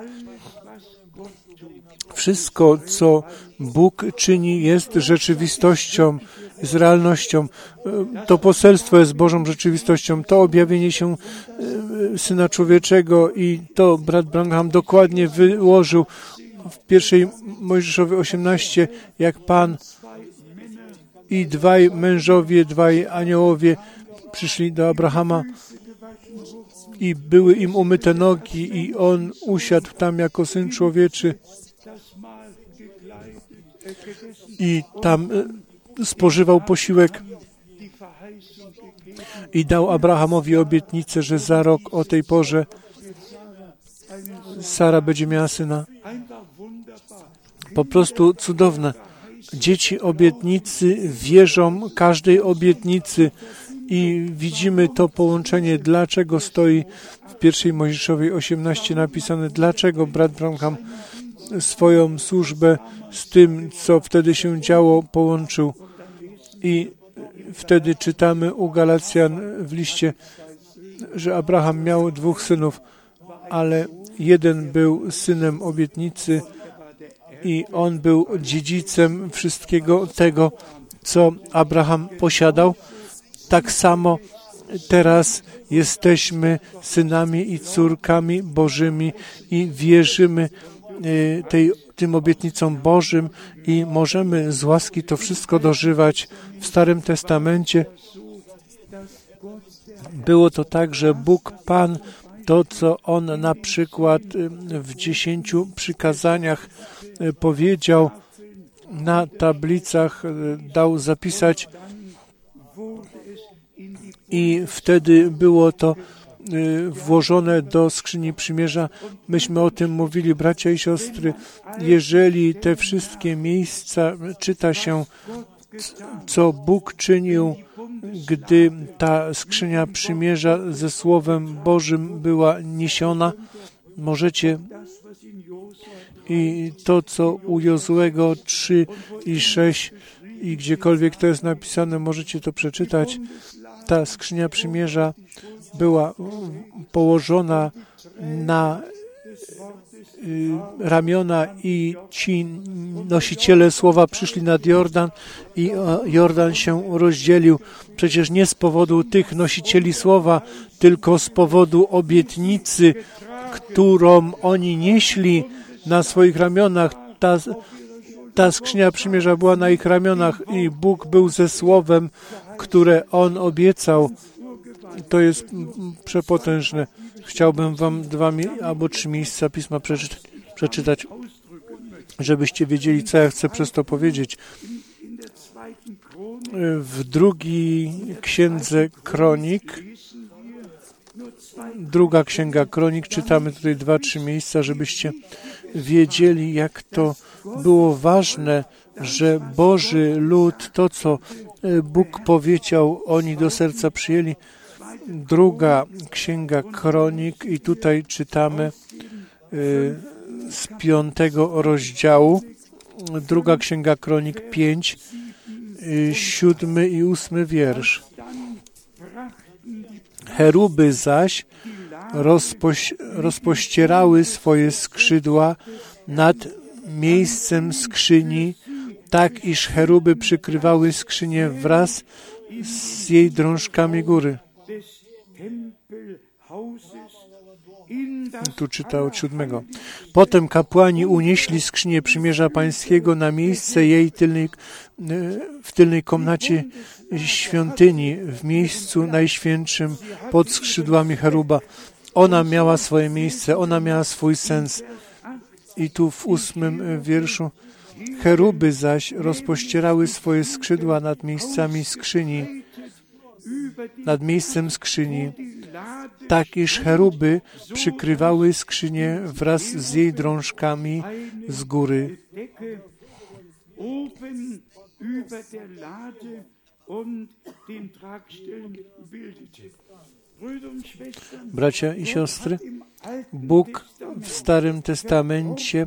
wszystko, co Bóg czyni, jest rzeczywistością, jest realnością. To poselstwo jest Bożą rzeczywistością. To objawienie się Syna Człowieczego i to brat Branham dokładnie wyłożył w pierwszej Mojżeszowej osiemnaście, jak Pan i dwaj mężowie, dwaj aniołowie przyszli do Abrahama i były im umyte nogi i on usiadł tam jako Syn Człowieczy i tam spożywał posiłek i dał Abrahamowi obietnicę, że za rok o tej porze Sara będzie miała syna. Po prostu cudowne. Dzieci obietnicy wierzą każdej obietnicy i widzimy to połączenie, dlaczego stoi w pierwszej Mojżeszowej osiemnaście napisane, dlaczego brat Branham swoją służbę z tym, co wtedy się działo, połączył. I wtedy czytamy u Galacjan w liście, że Abraham miał dwóch synów, ale jeden był synem obietnicy i on był dziedzicem wszystkiego tego, co Abraham posiadał. Tak samo teraz jesteśmy synami i córkami Bożymi i wierzymy tej, tym obietnicom Bożym i możemy z łaski to wszystko dożywać. W Starym Testamencie było to tak, że Bóg Pan, to co On na przykład w dziesięciu przykazaniach powiedział, na tablicach dał zapisać i wtedy było to włożone do skrzyni przymierza. Myśmy o tym mówili, bracia i siostry. Jeżeli te wszystkie miejsca czyta się, co Bóg czynił, gdy ta skrzynia przymierza ze Słowem Bożym była niesiona, możecie i to, co u Jozuego trzy i sześć i gdziekolwiek to jest napisane, możecie to przeczytać. Ta skrzynia przymierza była położona na y, ramiona i ci nosiciele słowa przyszli nad Jordan i Jordan się rozdzielił. Przecież nie z powodu tych nosicieli słowa, tylko z powodu obietnicy, którą oni nieśli na swoich ramionach. Ta, ta skrzynia przymierza była na ich ramionach i Bóg był ze słowem, które On obiecał. To jest przepotężne. Chciałbym wam dwa albo trzy miejsca Pisma przeczytać, przeczytać, żebyście wiedzieli, co ja chcę przez to powiedzieć. W drugiej księdze Kronik, druga księga Kronik, czytamy tutaj dwa, trzy miejsca, żebyście wiedzieli, jak to było ważne, że Boży lud, to co Bóg powiedział, oni do serca przyjęli. Druga księga Kronik i tutaj czytamy y, z piątego rozdziału, druga księga Kronik pięć, y, siódmy i ósmy wiersz. Cheruby zaś rozpoś, rozpościerały swoje skrzydła nad miejscem skrzyni, tak iż cheruby przykrywały skrzynię wraz z jej drążkami góry. Tu czyta od siódmego. Potem kapłani unieśli skrzynię przymierza pańskiego na miejsce jej tylnej, w tylnej komnacie świątyni, w miejscu najświętszym pod skrzydłami cheruba. Ona miała swoje miejsce, ona miała swój sens. I tu w ósmym wierszu cheruby zaś rozpościerały swoje skrzydła nad miejscami skrzyni, nad miejscem skrzyni, tak iż cheruby przykrywały skrzynię wraz z jej drążkami z góry. Bracia i siostry, Bóg w Starym Testamencie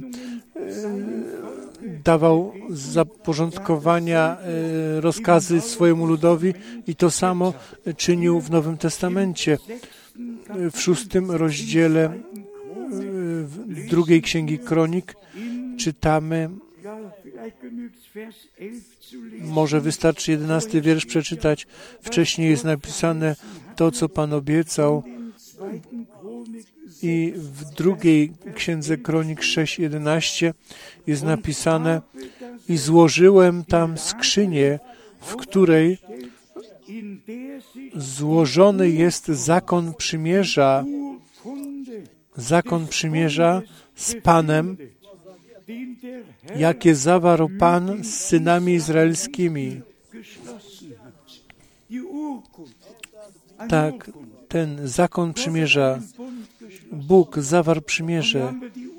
dawał zaporządkowania, rozkazy swojemu ludowi i to samo czynił w Nowym Testamencie. W szóstym rozdziale drugiej księgi Kronik czytamy, może wystarczy jedenasty wiersz przeczytać. Wcześniej jest napisane to, co Pan obiecał. I w drugiej księdze Kronik sześć jedenaście jest napisane: i złożyłem tam skrzynię, w której złożony jest zakon przymierza, zakon przymierza z Panem, jakie zawarł Pan z synami izraelskimi. Tak, ten zakon przymierza, Bóg zawarł przymierze.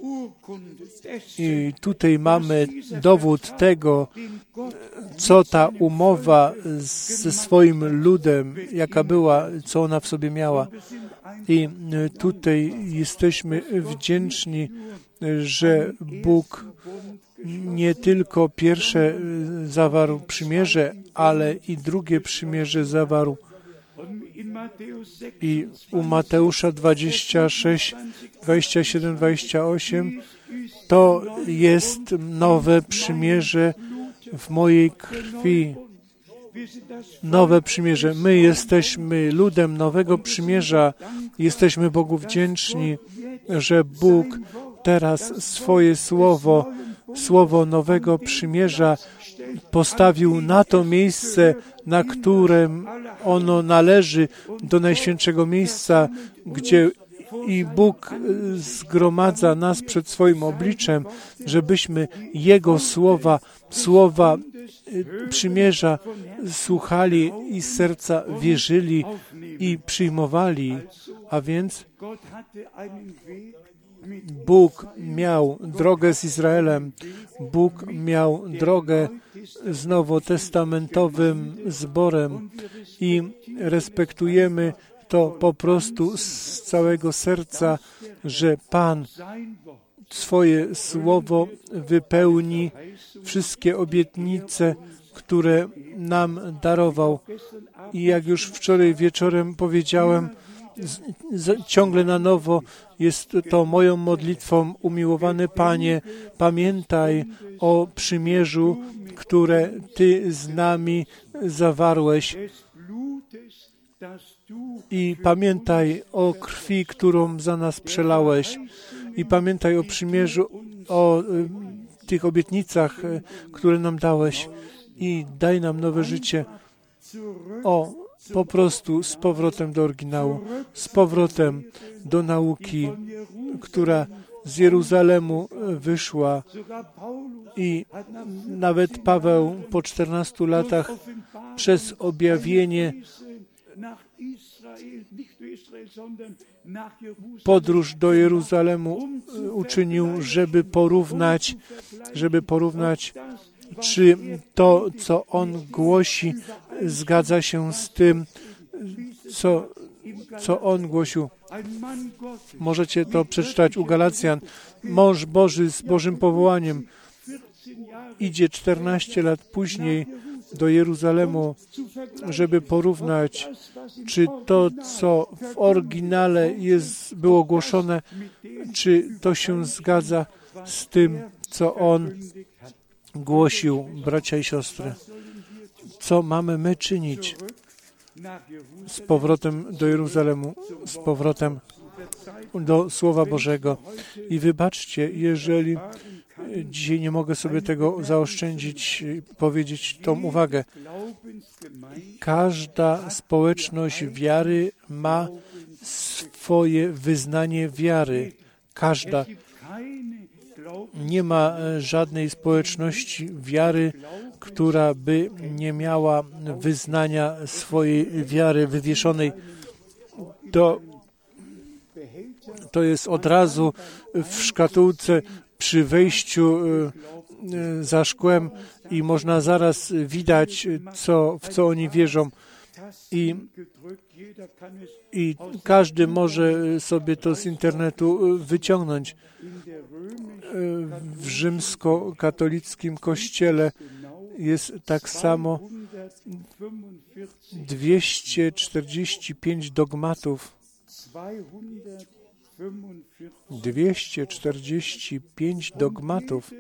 I tutaj mamy dowód tego, co ta umowa ze swoim ludem, jaka była, co ona w sobie miała. I tutaj jesteśmy wdzięczni, że Bóg nie tylko pierwsze zawarł przymierze, ale i drugie przymierze zawarł. I u Mateusza dwadzieścia sześć, dwadzieścia siedem, dwadzieścia osiem to jest nowe przymierze w mojej krwi. Nowe przymierze. My jesteśmy ludem nowego przymierza. Jesteśmy Bogu wdzięczni, że Bóg teraz swoje słowo, słowo nowego przymierza postawił na to miejsce, na którym ono należy, do najświętszego miejsca, gdzie i Bóg zgromadza nas przed swoim obliczem, żebyśmy Jego słowa, słowa przymierza słuchali i z serca wierzyli i przyjmowali. A więc Bóg miał drogę z Izraelem, Bóg miał drogę z nowotestamentowym zborem i respektujemy to po prostu z całego serca, że Pan swoje słowo wypełni, wszystkie obietnice, które nam darował. I jak już wczoraj wieczorem powiedziałem, z, z, ciągle na nowo jest to moją modlitwą: umiłowany Panie, pamiętaj o przymierzu, które Ty z nami zawarłeś. I pamiętaj o krwi, którą za nas przelałeś. I pamiętaj o przymierzu, o y, tych obietnicach, y, które nam dałeś. I daj nam nowe życie. O, po prostu z powrotem do oryginału, z powrotem do nauki, która z Jeruzalemu wyszła. I nawet Paweł po czternastu latach przez objawienie podróż do Jeruzalemu uczynił, żeby porównać, żeby porównać, czy to, co on głosi, zgadza się z tym, co, co on głosił. Możecie to przeczytać u Galacjan. Mąż Boży z Bożym powołaniem idzie czternaście lat później do Jeruzalemu, żeby porównać, czy to, co w oryginale jest, było głoszone, czy to się zgadza z tym, co on głosił, bracia i siostry. Co mamy my czynić? Z powrotem do Jeruzalemu, z powrotem do Słowa Bożego. I wybaczcie, jeżeli dzisiaj nie mogę sobie tego zaoszczędzić, powiedzieć tą uwagę. Każda społeczność wiary ma swoje wyznanie wiary. Każda. Nie ma żadnej społeczności wiary, która by nie miała wyznania swojej wiary wywieszonej. To, to jest od razu w szkatułce przy wejściu za szkłem i można zaraz widać, co, w co oni wierzą. I, I każdy może sobie to z internetu wyciągnąć. W rzymskokatolickim kościele jest tak samo dwieście czterdzieści pięć dogmatów. dwieście czterdzieści pięć dogmatów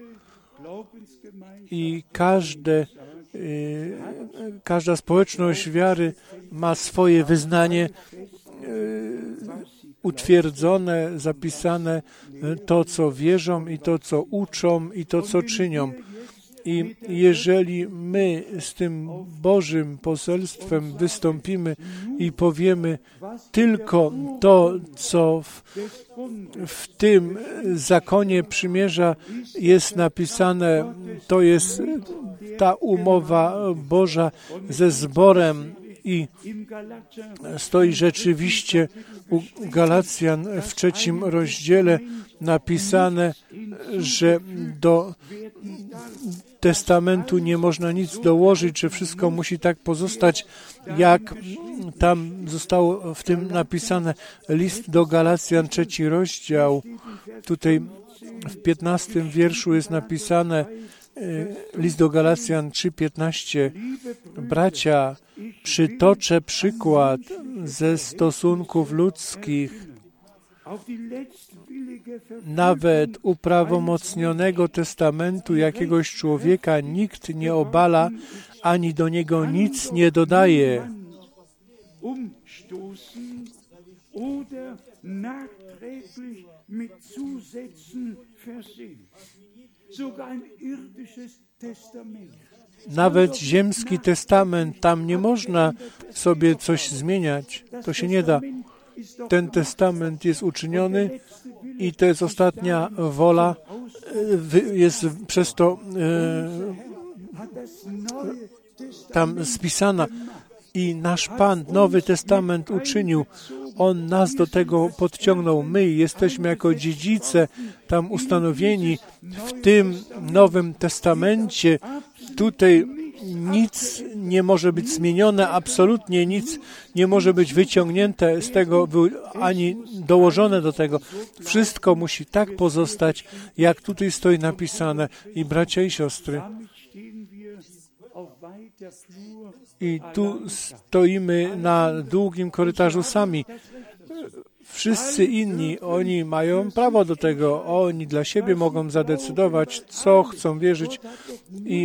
i każde, y, każda społeczność wiary ma swoje wyznanie y, utwierdzone, zapisane, to, co wierzą i to, co uczą i to, co czynią. I jeżeli my z tym Bożym poselstwem wystąpimy i powiemy tylko to, co w, w tym zakonie przymierza jest napisane, to jest ta umowa Boża ze zborem i stoi rzeczywiście u Galacjan w trzecim rozdziale napisane, że do testamentu nie można nic dołożyć, że wszystko musi tak pozostać, jak tam zostało w tym napisane. List do Galacjan, trzeci rozdział. Tutaj w piętnastym wierszu jest napisane, list do Galacjan trzy piętnaście. Bracia, przytoczę przykład ze stosunków ludzkich. Nawet uprawomocnionego testamentu jakiegoś człowieka nikt nie obala, ani do niego nic nie dodaje. Nawet ziemski testament, tam nie można sobie coś zmieniać. To się nie da. Ten testament jest uczyniony i to jest ostatnia wola, jest przez to e, tam spisana. I nasz Pan Nowy Testament uczynił. On nas do tego podciągnął. My jesteśmy jako dziedzice tam ustanowieni w tym Nowym Testamencie. Tutaj nic nie może być zmienione, absolutnie nic nie może być wyciągnięte z tego, ani dołożone do tego. Wszystko musi tak pozostać, jak tutaj stoi napisane. I bracia i siostry, i tu stoimy na długim korytarzu sami. Wszyscy inni, oni mają prawo do tego. Oni dla siebie mogą zadecydować, co chcą wierzyć. I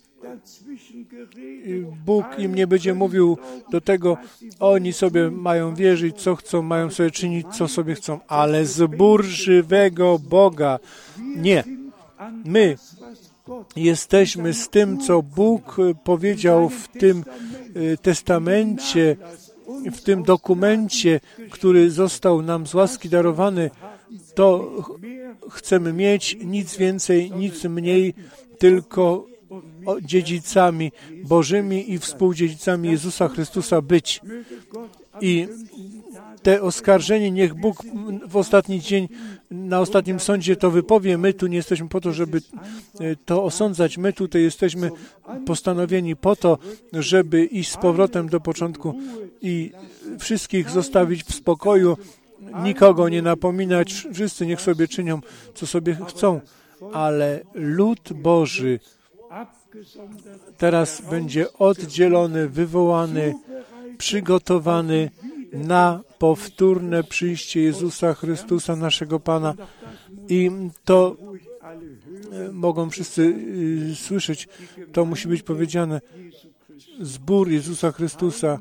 Bóg im nie będzie mówił do tego, oni sobie mają wierzyć, co chcą, mają sobie czynić, co sobie chcą. Ale zbór żywego Boga. Nie. My jesteśmy z tym, co Bóg powiedział w tym testamencie, w tym dokumencie, który został nam z łaski darowany. To chcemy mieć, nic więcej, nic mniej, tylko dziedzicami Bożymi i współdziedzicami Jezusa Chrystusa być. I te oskarżenie niech Bóg w ostatni dzień, na ostatnim sądzie to wypowie. My tu nie jesteśmy po to, żeby to osądzać. My tutaj jesteśmy postanowieni po to, żeby iść z powrotem do początku i wszystkich zostawić w spokoju, nikogo nie napominać. Wszyscy niech sobie czynią, co sobie chcą. Ale lud Boży teraz będzie oddzielony, wywołany, przygotowany na powtórne przyjście Jezusa Chrystusa, naszego Pana. I to mogą wszyscy słyszeć, to musi być powiedziane. Zbór Jezusa Chrystusa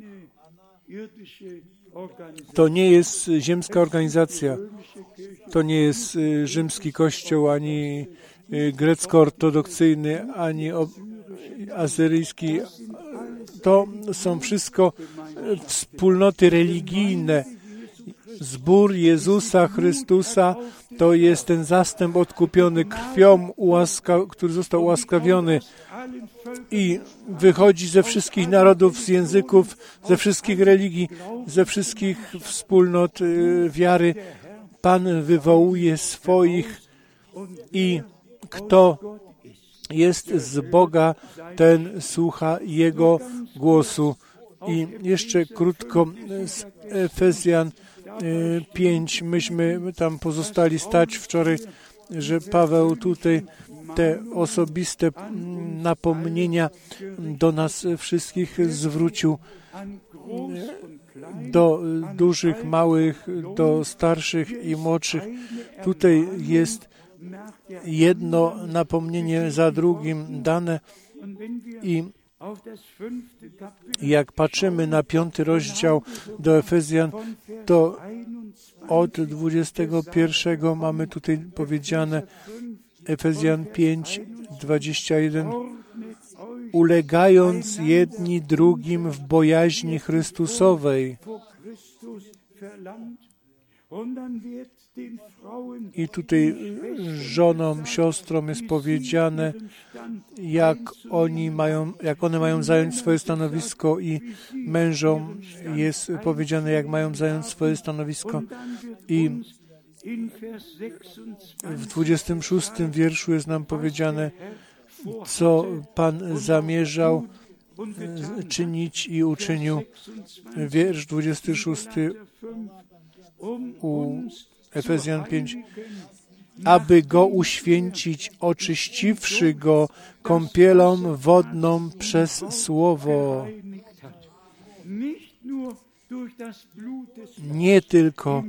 to nie jest ziemska organizacja, to nie jest rzymski kościół, ani grecko-ortodoksyjny, ani azyryjski. To są wszystko wspólnoty religijne. Zbór Jezusa Chrystusa to jest ten zastęp odkupiony krwią, ułaska, który został ułaskawiony i wychodzi ze wszystkich narodów, z języków, ze wszystkich religii, ze wszystkich wspólnot wiary. Pan wywołuje swoich i kto jest z Boga, ten słucha Jego głosu. I jeszcze krótko z Efezjan pięć. Myśmy tam pozostali stać wczoraj, że Paweł tutaj te osobiste napomnienia do nas wszystkich zwrócił, do dużych, małych, do starszych i młodszych. Tutaj jest jedno napomnienie za drugim dane i jak patrzymy na piąty rozdział do Efezjan, to od dwudziestego pierwszego mamy tutaj powiedziane Efezjan pięć, dwadzieścia jeden. Ulegając jedni drugim w bojaźni Chrystusowej. I tutaj żonom, siostrom jest powiedziane, jak oni mają, jak one mają zająć swoje stanowisko, i mężom jest powiedziane, jak mają zająć swoje stanowisko. I w dwudziestym szóstym wierszu jest nam powiedziane, co Pan zamierzał czynić i uczynił. Wiersz dwudziesty szósty u Efezjan pięć. Aby go uświęcić, oczyściwszy go kąpielą wodną przez Słowo. Nie tylko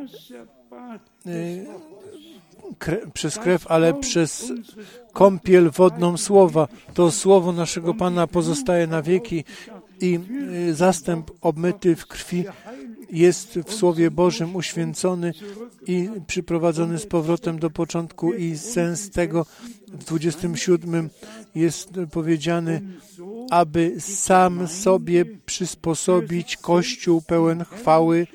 y, kre, przez krew, ale przez kąpiel wodną Słowa. To Słowo naszego Pana pozostaje na wieki i y, zastęp obmyty w krwi jest w Słowie Bożym uświęcony i przyprowadzony z powrotem do początku, i sens tego w dwudziestym siódmym jest powiedziany, aby sam sobie przysposobić Kościół pełen chwały,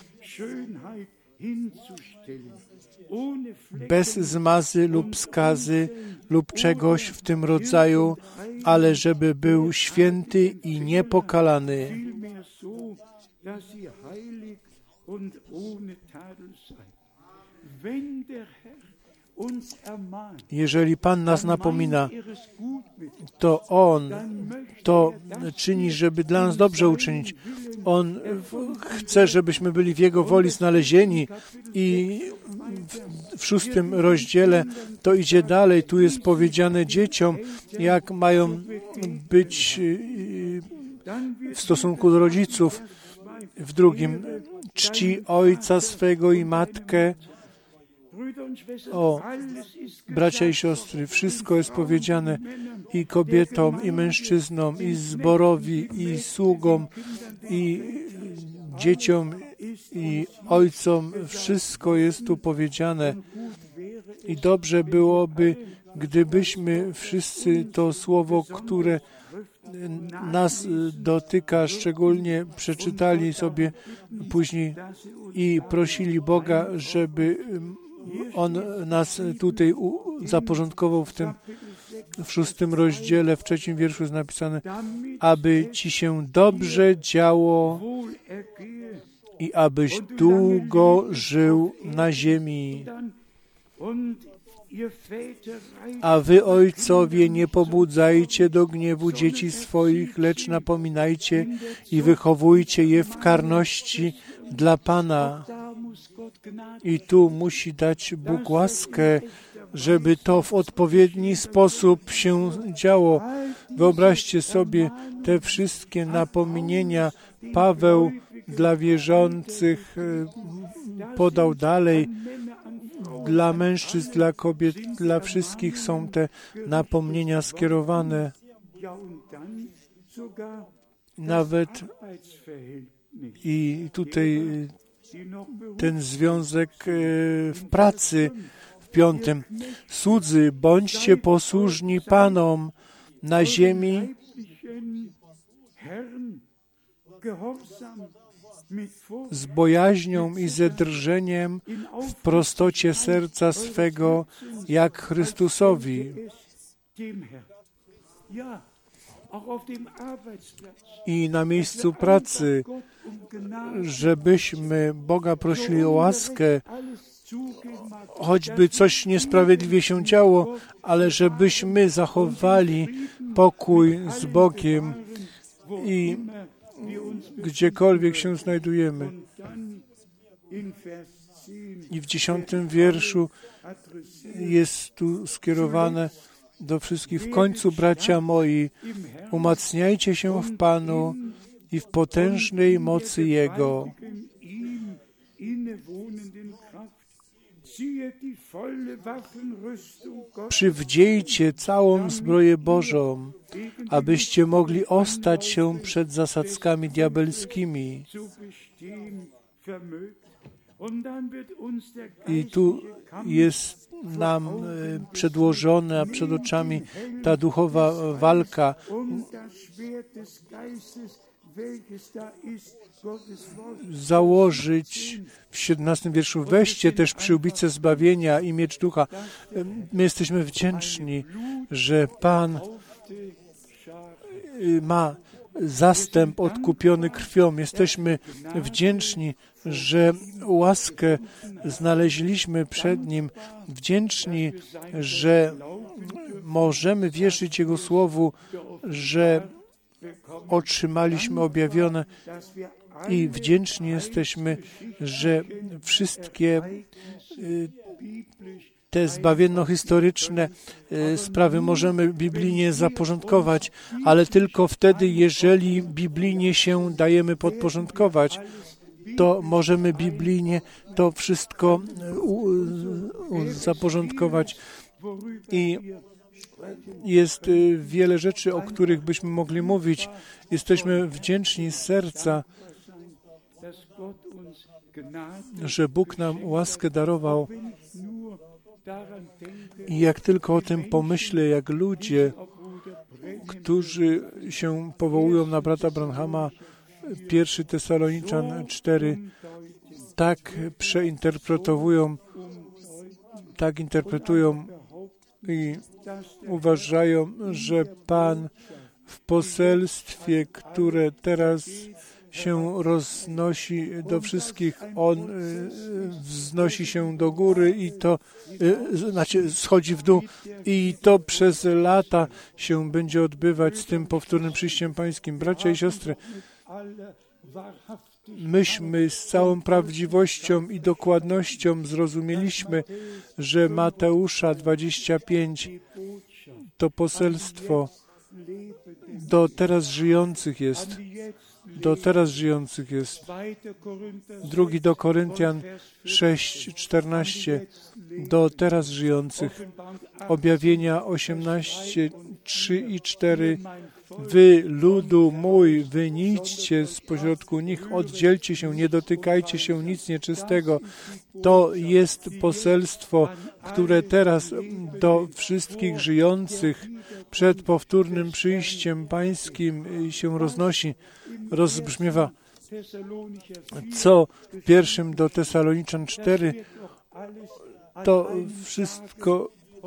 bez zmazy lub skazy lub czegoś w tym rodzaju, ale żeby był święty i niepokalany. Jeżeli Pan nas napomina, to On to czyni, żeby dla nas dobrze uczynić. On chce, żebyśmy byli w Jego woli znalezieni, i w szóstym rozdziale to idzie dalej. Tu jest powiedziane dzieciom, jak mają być w stosunku do rodziców. W drugim, czci ojca swego i matkę. O, bracia i siostry, wszystko jest powiedziane i kobietom, i mężczyznom, i zborowi, i sługom, i dzieciom, i ojcom. Wszystko jest tu powiedziane. I dobrze byłoby, gdybyśmy wszyscy to słowo, które nas dotyka, szczególnie przeczytali sobie później i prosili Boga, żeby On nas tutaj zaporządkował w tym, w szóstym rozdziale, w trzecim wierszu jest napisane, aby Ci się dobrze działo i abyś długo żył na ziemi. A wy, ojcowie, nie pobudzajcie do gniewu dzieci swoich, lecz napominajcie i wychowujcie je w karności dla Pana. I tu musi dać Bóg łaskę, żeby to w odpowiedni sposób się działo. Wyobraźcie sobie te wszystkie napomnienia. Paweł dla wierzących podał dalej. Dla mężczyzn, dla kobiet, dla wszystkich są te napomnienia skierowane. Nawet i tutaj ten związek w pracy w piątym. Słudzy, bądźcie posłużni Panom na ziemi, z bojaźnią i ze drżeniem w prostocie serca swego, jak Chrystusowi. I na miejscu pracy, żebyśmy Boga prosili o łaskę, choćby coś niesprawiedliwie się działo, ale żebyśmy zachowali pokój z Bogiem i gdziekolwiek się znajdujemy. I w dziesiątym wierszu jest tu skierowane do wszystkich. W końcu, bracia moi, umacniajcie się w Panu i w potężnej mocy Jego. Przywdziejcie całą zbroję Bożą, abyście mogli ostać się przed zasadzkami diabelskimi. I tu jest nam przedłożona przed oczami ta duchowa walka. Założyć w siedemnastym wierszu: weźcie też przyłbicę zbawienia i miecz ducha. My jesteśmy wdzięczni, że Pan ma zastęp odkupiony krwią. Jesteśmy wdzięczni, że łaskę znaleźliśmy przed Nim. Wdzięczni, że możemy wierzyć Jego Słowu, że otrzymaliśmy objawione, i wdzięczni jesteśmy, że wszystkie te zbawienno-historyczne sprawy możemy biblijnie zaporządkować, ale tylko wtedy, jeżeli biblijnie się dajemy podporządkować, to możemy biblijnie to wszystko u, u, zaporządkować. I jest wiele rzeczy, o których byśmy mogli mówić. Jesteśmy wdzięczni z serca, że Bóg nam łaskę darował. I jak tylko o tym pomyślę, jak ludzie, którzy się powołują na brata Branhama, pierwszy Tesaloniczan cztery, tak przeinterpretowują, tak interpretują i uważają, że Pan w poselstwie, które teraz się roznosi do wszystkich, On wznosi się do góry i to, znaczy schodzi w dół, i to przez lata się będzie odbywać z tym powtórnym przyjściem Pańskim. Bracia i siostry, myśmy z całą prawdziwością i dokładnością zrozumieliśmy, że Mateusza dwadzieścia pięć to poselstwo do teraz żyjących jest. Do teraz żyjących jest. Drugi do Koryntian sześć czternaście, do teraz żyjących. Objawienia osiemnaście trzy i cztery. Wy, ludu mój, wynijdźcie z pośrodku nich, oddzielcie się, nie dotykajcie się nic nieczystego. To jest poselstwo, które teraz do wszystkich żyjących przed powtórnym przyjściem Pańskim się roznosi, rozbrzmiewa. Co w pierwszym do Tesaloniczan cztery, to wszystko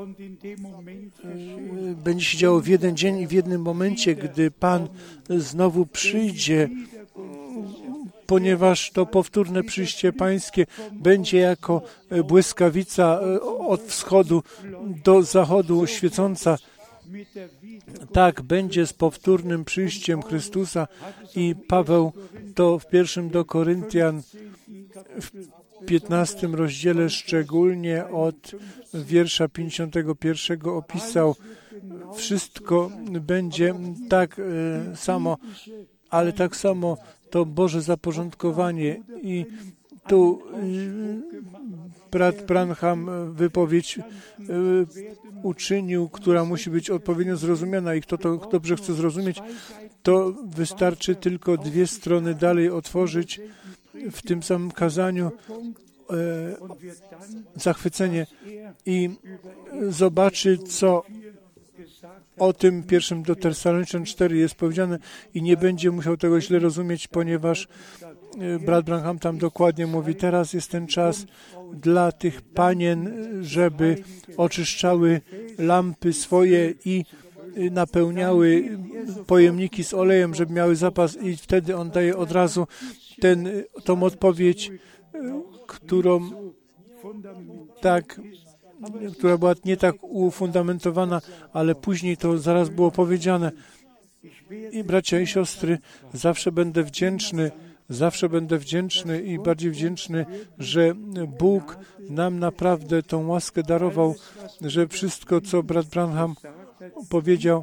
będzie się działo w jeden dzień i w jednym momencie, gdy Pan znowu przyjdzie, ponieważ to powtórne przyjście Pańskie będzie jako błyskawica od wschodu do zachodu świecąca. Tak będzie z powtórnym przyjściem Chrystusa. I Paweł to w pierwszym do Koryntian w piętnastym rozdziale, szczególnie od wiersza pięćdziesiątego pierwszego opisał. Wszystko będzie tak e, samo, ale tak samo to Boże zaporządkowanie. I tu e, brat Branham wypowiedź e, uczynił, która musi być odpowiednio zrozumiana, i kto to dobrze chce zrozumieć, to wystarczy tylko dwie strony dalej otworzyć w tym samym kazaniu e, zachwycenie i zobaczy, co o tym pierwszym do Tesaloniczan cztery jest powiedziane, i nie będzie musiał tego źle rozumieć, ponieważ e, brat Branham tam dokładnie mówi: teraz jest ten czas dla tych panien, żeby oczyszczały lampy swoje i napełniały pojemniki z olejem, żeby miały zapas, i wtedy on daje od razu ten, tą odpowiedź, którą tak, która była nie tak ufundamentowana, ale później to zaraz było powiedziane. I bracia i siostry, zawsze będę wdzięczny, zawsze będę wdzięczny i bardziej wdzięczny, że Bóg nam naprawdę tą łaskę darował, że wszystko, co brat Branham powiedział,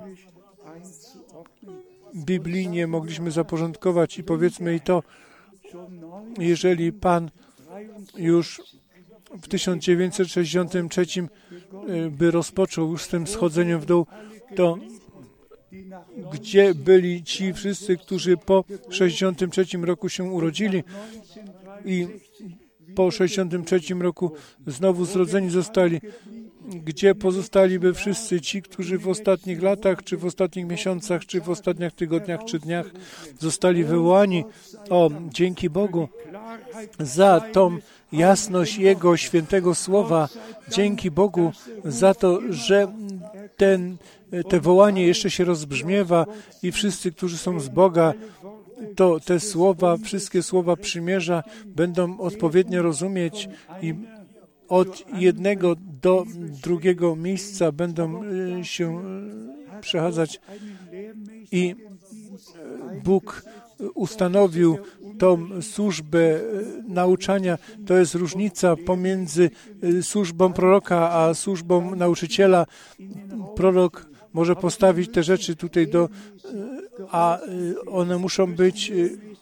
biblijnie mogliśmy zaporządkować. I powiedzmy i to, jeżeli Pan już w tysiąc dziewięćset sześćdziesiątym trzecim by rozpoczął już z tym schodzeniem w dół, to gdzie byli ci wszyscy, którzy po sześćdziesiątym trzecim roku się urodzili? I po sześćdziesiątym trzecim roku znowu zrodzeni zostali. Gdzie pozostaliby wszyscy ci, którzy w ostatnich latach, czy w ostatnich miesiącach, czy w ostatnich tygodniach, czy dniach zostali wywołani? O, dzięki Bogu za tą jasność Jego świętego słowa. Dzięki Bogu za to, że ten, te wołanie jeszcze się rozbrzmiewa i wszyscy, którzy są z Boga, to te słowa, wszystkie słowa przymierza będą odpowiednio rozumieć i od jednego do drugiego miejsca będą się przechadzać i Bóg ustanowił tą służbę nauczania. To jest różnica pomiędzy służbą proroka a służbą nauczyciela. Prorok może postawić te rzeczy tutaj do, a one muszą być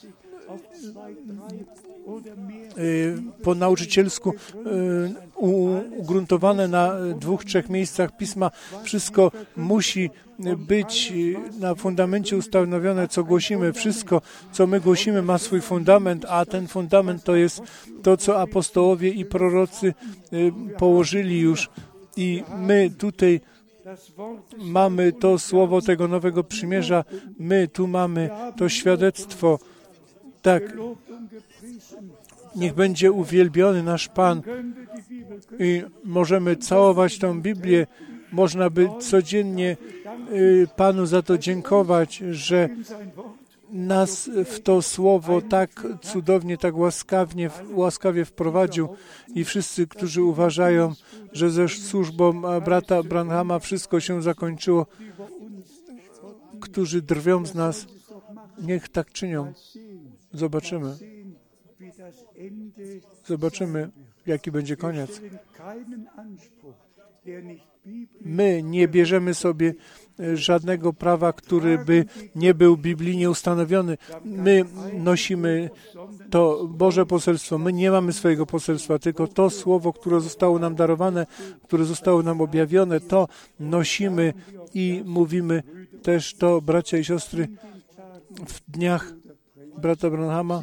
po nauczycielsku ugruntowane na dwóch, trzech miejscach Pisma. Wszystko musi być na fundamencie ustanowione, co głosimy. Wszystko, co my głosimy, ma swój fundament, a ten fundament to jest to, co apostołowie i prorocy położyli już. I my tutaj mamy to słowo tego nowego przymierza. My tu mamy to świadectwo. Tak. Niech będzie uwielbiony nasz Pan i możemy całować tą Biblię. Można by codziennie Panu za to dziękować, że nas w to słowo tak cudownie, tak łaskawie, łaskawie wprowadził i wszyscy, którzy uważają, że ze służbą brata Branhama wszystko się zakończyło, którzy drwią z nas, niech tak czynią. Zobaczymy. Zobaczymy, jaki będzie koniec. My nie bierzemy sobie żadnego prawa, który by nie był biblijnie ustanowiony. My nosimy to Boże poselstwo. My nie mamy swojego poselstwa, tylko to słowo, które zostało nam darowane, które zostało nam objawione, to nosimy i mówimy też to, bracia i siostry, w dniach brata Branhama.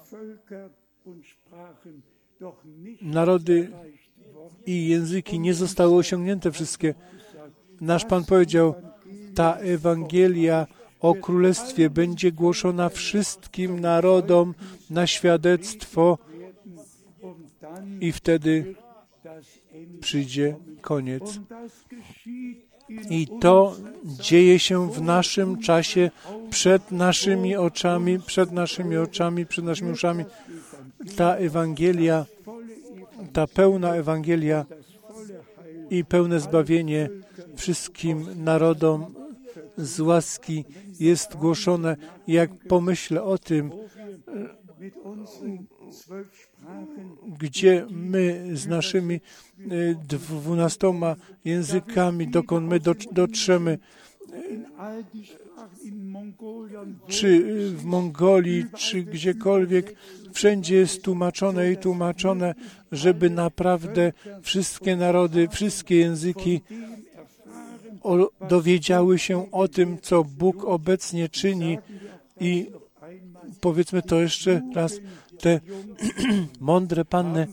Narody i języki nie zostały osiągnięte wszystkie. Nasz Pan powiedział, ta Ewangelia o Królestwie będzie głoszona wszystkim narodom na świadectwo i wtedy przyjdzie koniec. I to dzieje się w naszym czasie, przed naszymi oczami, przed naszymi oczami, przed naszymi uszami. Ta Ewangelia, ta pełna Ewangelia i pełne zbawienie wszystkim narodom z łaski jest głoszone. Jak pomyślę o tym, gdzie my z naszymi dwunastoma językami, dokąd my dotrzemy, czy w Mongolii, czy gdziekolwiek, wszędzie jest tłumaczone i tłumaczone, żeby naprawdę wszystkie narody, wszystkie języki o, dowiedziały się o tym, co Bóg obecnie czyni i powiedzmy to jeszcze raz, te mądre panny,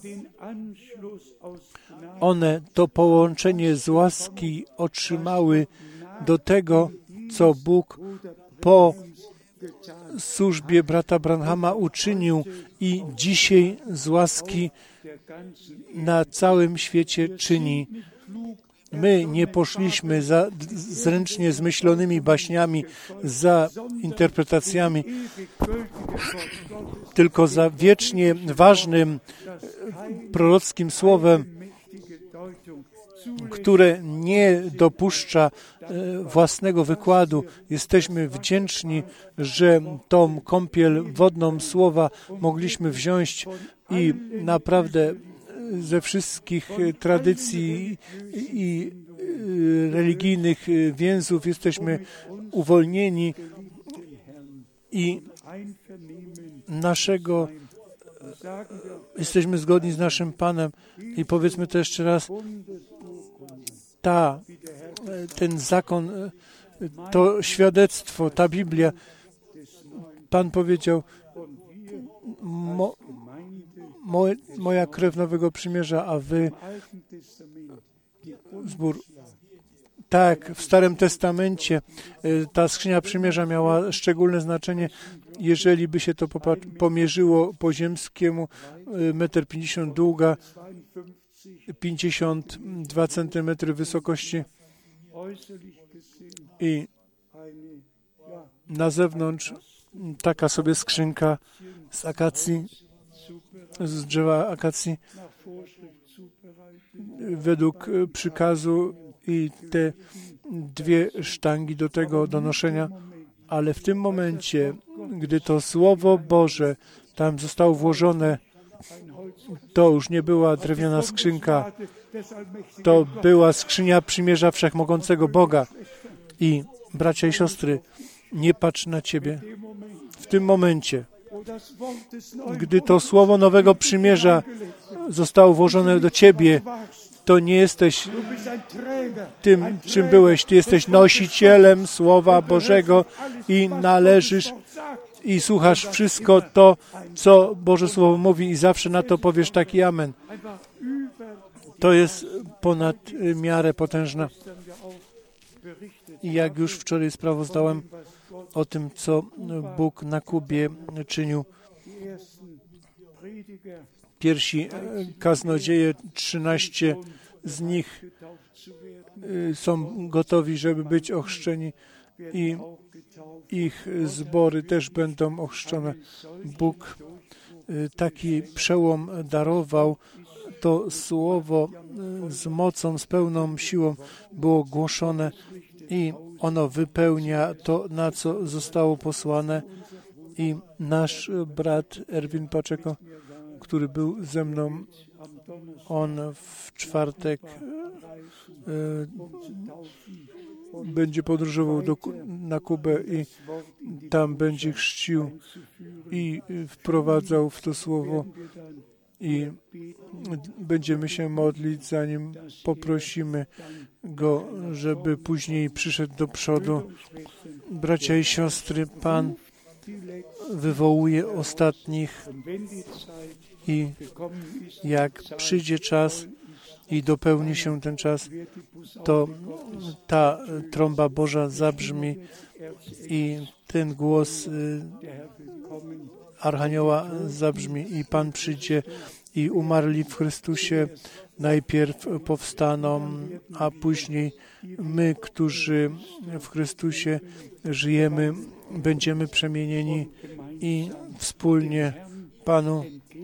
one to połączenie z łaski otrzymały do tego, co Bóg po służbie brata Branhama uczynił i dzisiaj z łaski na całym świecie czyni. My nie poszliśmy za zręcznie zmyślonymi baśniami, za interpretacjami, tylko za wiecznie ważnym prorockim słowem, które nie dopuszcza własnego wykładu. Jesteśmy wdzięczni, że tą kąpiel wodną słowa mogliśmy wziąć i naprawdę ze wszystkich tradycji i religijnych więzów jesteśmy uwolnieni i naszego jesteśmy zgodni z naszym Panem. I powiedzmy to jeszcze raz, ta, ten zakon, to świadectwo, ta Biblia, Pan powiedział, mo, moje, moja krew nowego przymierza, a wy zbór. Tak, w Starym Testamencie ta skrzynia przymierza miała szczególne znaczenie. Jeżeli by się to pomierzyło po ziemskiemu, metr pięćdziesiąt długa, pięćdziesiąt dwa centymetry wysokości i na zewnątrz taka sobie skrzynka z akacji, z drzewa akacji, według przykazu i te dwie sztangi do tego do noszenia, ale w tym momencie, gdy to Słowo Boże tam zostało włożone, to już nie była drewniana skrzynka, to była skrzynia przymierza Wszechmogącego Boga. I bracia i siostry, nie patrz na ciebie. W tym momencie, gdy to Słowo Nowego Przymierza zostało włożone do ciebie, to nie jesteś tym, czym byłeś. Ty jesteś nosicielem Słowa Bożego i należysz i słuchasz wszystko to, co Boże Słowo mówi i zawsze na to powiesz taki amen. To jest ponad miarę potężne. I jak już wczoraj sprawozdałem o tym, co Bóg na Kubie czynił. Pierwsi kaznodzieje, trzynaście z nich są gotowi, żeby być ochrzczeni i ich zbory też będą ochrzczone. Bóg taki przełom darował, to słowo z mocą, z pełną siłą było głoszone i ono wypełnia to, na co zostało posłane. I nasz brat Erwin Paczeko, który był ze mną, on w czwartek e, będzie podróżował do, na Kubę i tam będzie chrzcił i wprowadzał w to słowo i będziemy się modlić, zanim poprosimy go, żeby później przyszedł do przodu. Bracia i siostry, Pan wywołuje ostatnich i jak przyjdzie czas i dopełni się ten czas, to ta trąba Boża zabrzmi i ten głos Archanioła zabrzmi i Pan przyjdzie i umarli w Chrystusie najpierw powstaną, a później my, którzy w Chrystusie żyjemy, będziemy przemienieni i wspólnie Panu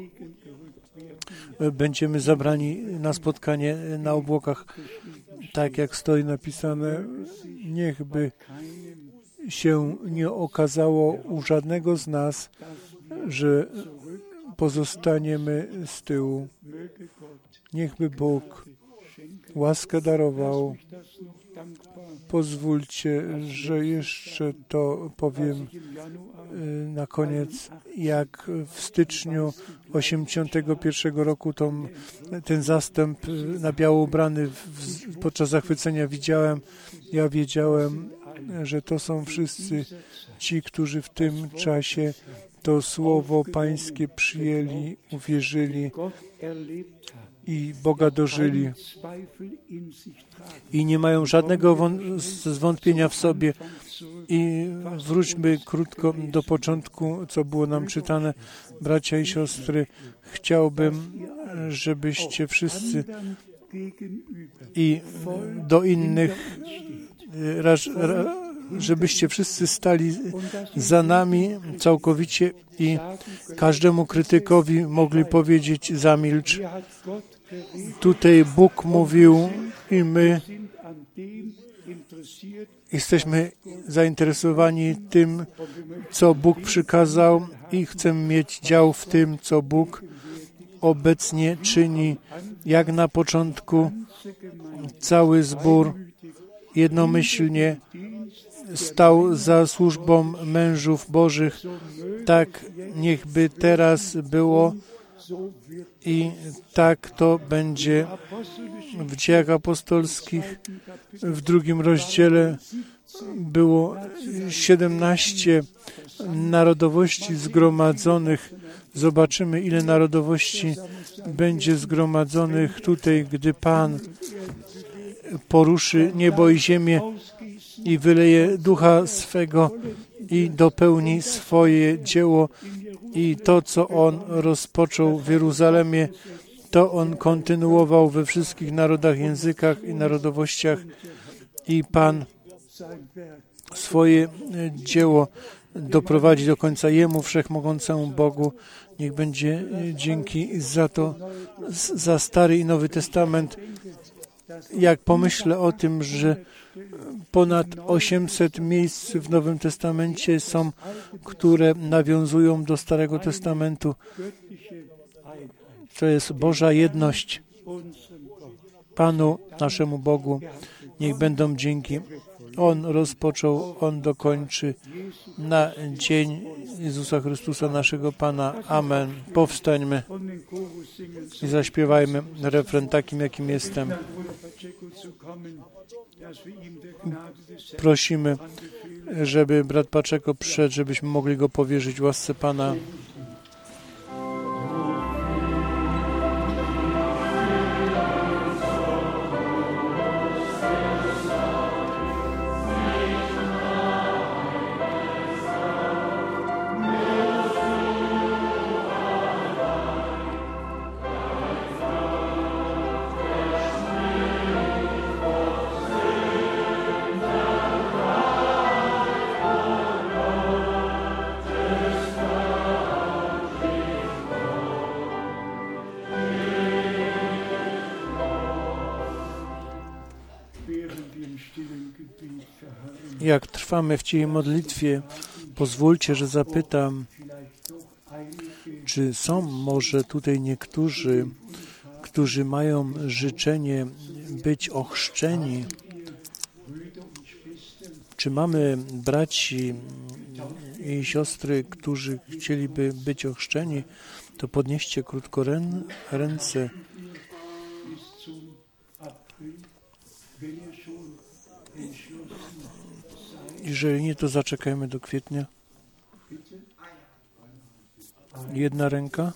będziemy zabrani na spotkanie na obłokach, tak jak stoi napisane, niechby się nie okazało u żadnego z nas, że pozostaniemy z tyłu. Niechby Bóg łaskę darował. Pozwólcie, że jeszcze to powiem na koniec. Jak w styczniu osiemdziesiątego pierwszego roku tą, ten zastęp na biało ubrany w, podczas zachwycenia widziałem, ja wiedziałem, że to są wszyscy ci, którzy w tym czasie to słowo Pańskie przyjęli, uwierzyli i Boga dożyli i nie mają żadnego zwątpienia w sobie. I wróćmy krótko do początku, co było nam czytane. Bracia i siostry, chciałbym, żebyście wszyscy i do innych raz, żebyście wszyscy stali za nami całkowicie i każdemu krytykowi mogli powiedzieć zamilcz. Tutaj Bóg mówił i my jesteśmy zainteresowani tym, co Bóg przykazał i chcemy mieć dział w tym, co Bóg obecnie czyni. Jak na początku cały zbór jednomyślnie stał za służbą mężów Bożych, tak niechby teraz było i tak to będzie w Dziejach Apostolskich. W drugim rozdziale było siedemnaście narodowości zgromadzonych Zobaczymy, ile narodowości będzie zgromadzonych tutaj, gdy Pan poruszy niebo i ziemię i wyleje ducha swego i dopełni swoje dzieło i to, co On rozpoczął w Jeruzalemie, to On kontynuował we wszystkich narodach, językach i narodowościach i Pan swoje dzieło doprowadzi do końca. Jemu, Wszechmogącemu Bogu, niech będzie dzięki za to, za Stary i Nowy Testament. Jak pomyślę o tym, że ponad osiemset miejsc w Nowym Testamencie są, które nawiązują do Starego Testamentu. To jest Boża jedność. Panu, naszemu Bogu, niech będą dzięki. On rozpoczął, On dokończy na dzień Jezusa Chrystusa, naszego Pana. Amen. Powstańmy i zaśpiewajmy refren takim, jakim jestem. Prosimy, żeby brat Paczeko przyszedł, żebyśmy mogli go powierzyć łasce Pana. Jak trwamy w cichej modlitwie, pozwólcie, że zapytam, czy są może tutaj niektórzy, którzy mają życzenie być ochrzczeni? Czy mamy braci i siostry, którzy chcieliby być ochrzczeni? To podnieście krótko rę, ręce. Jeżeli nie, to zaczekajmy do kwietnia. Jedna ręka.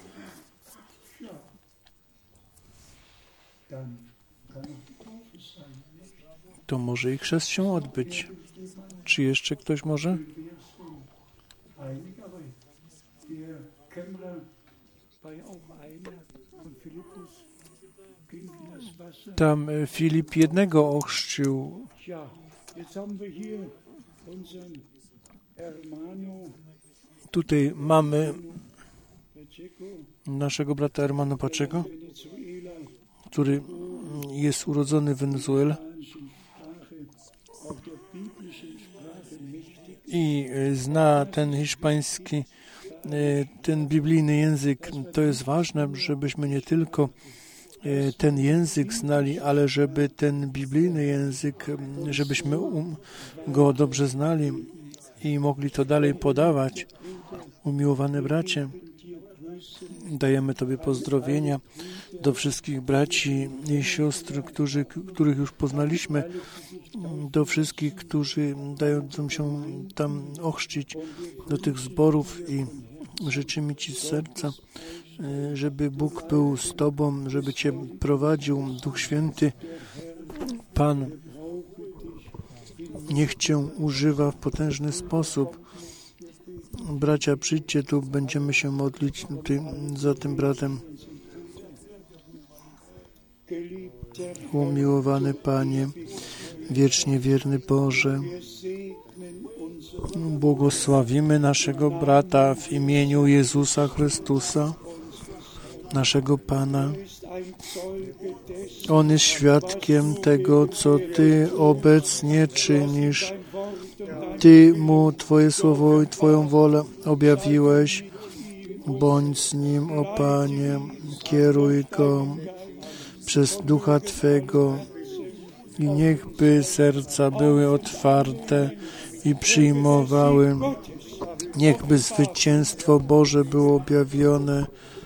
To może i chrzest się odbyć. Czy jeszcze ktoś może? Tam Filip jednego ochrzcił. Tutaj mamy naszego brata Hermano Paczego, który jest urodzony w Wenezueli i zna ten hiszpański, ten biblijny język. To jest ważne, żebyśmy nie tylko ten język znali, ale żeby ten biblijny język, żebyśmy go dobrze znali i mogli to dalej podawać. Umiłowany bracie, dajemy Tobie pozdrowienia do wszystkich braci i sióstr, którzy, których już poznaliśmy, do wszystkich, którzy dają się tam ochrzcić, do tych zborów i życzymy Ci z serca, żeby Bóg był z Tobą, żeby Cię prowadził, Duch Święty. Pan niech Cię używa w potężny sposób. Bracia, przyjdźcie tu, będziemy się modlić ty, za tym bratem. Umiłowany Panie, wiecznie wierny Boże, błogosławimy naszego brata w imieniu Jezusa Chrystusa, naszego Pana. On jest świadkiem tego, co Ty obecnie czynisz. Ty mu Twoje słowo i Twoją wolę objawiłeś. Bądź z nim, o Panie, kieruj go przez Ducha Twego i niechby serca były otwarte i przyjmowały. Niechby zwycięstwo Boże było objawione.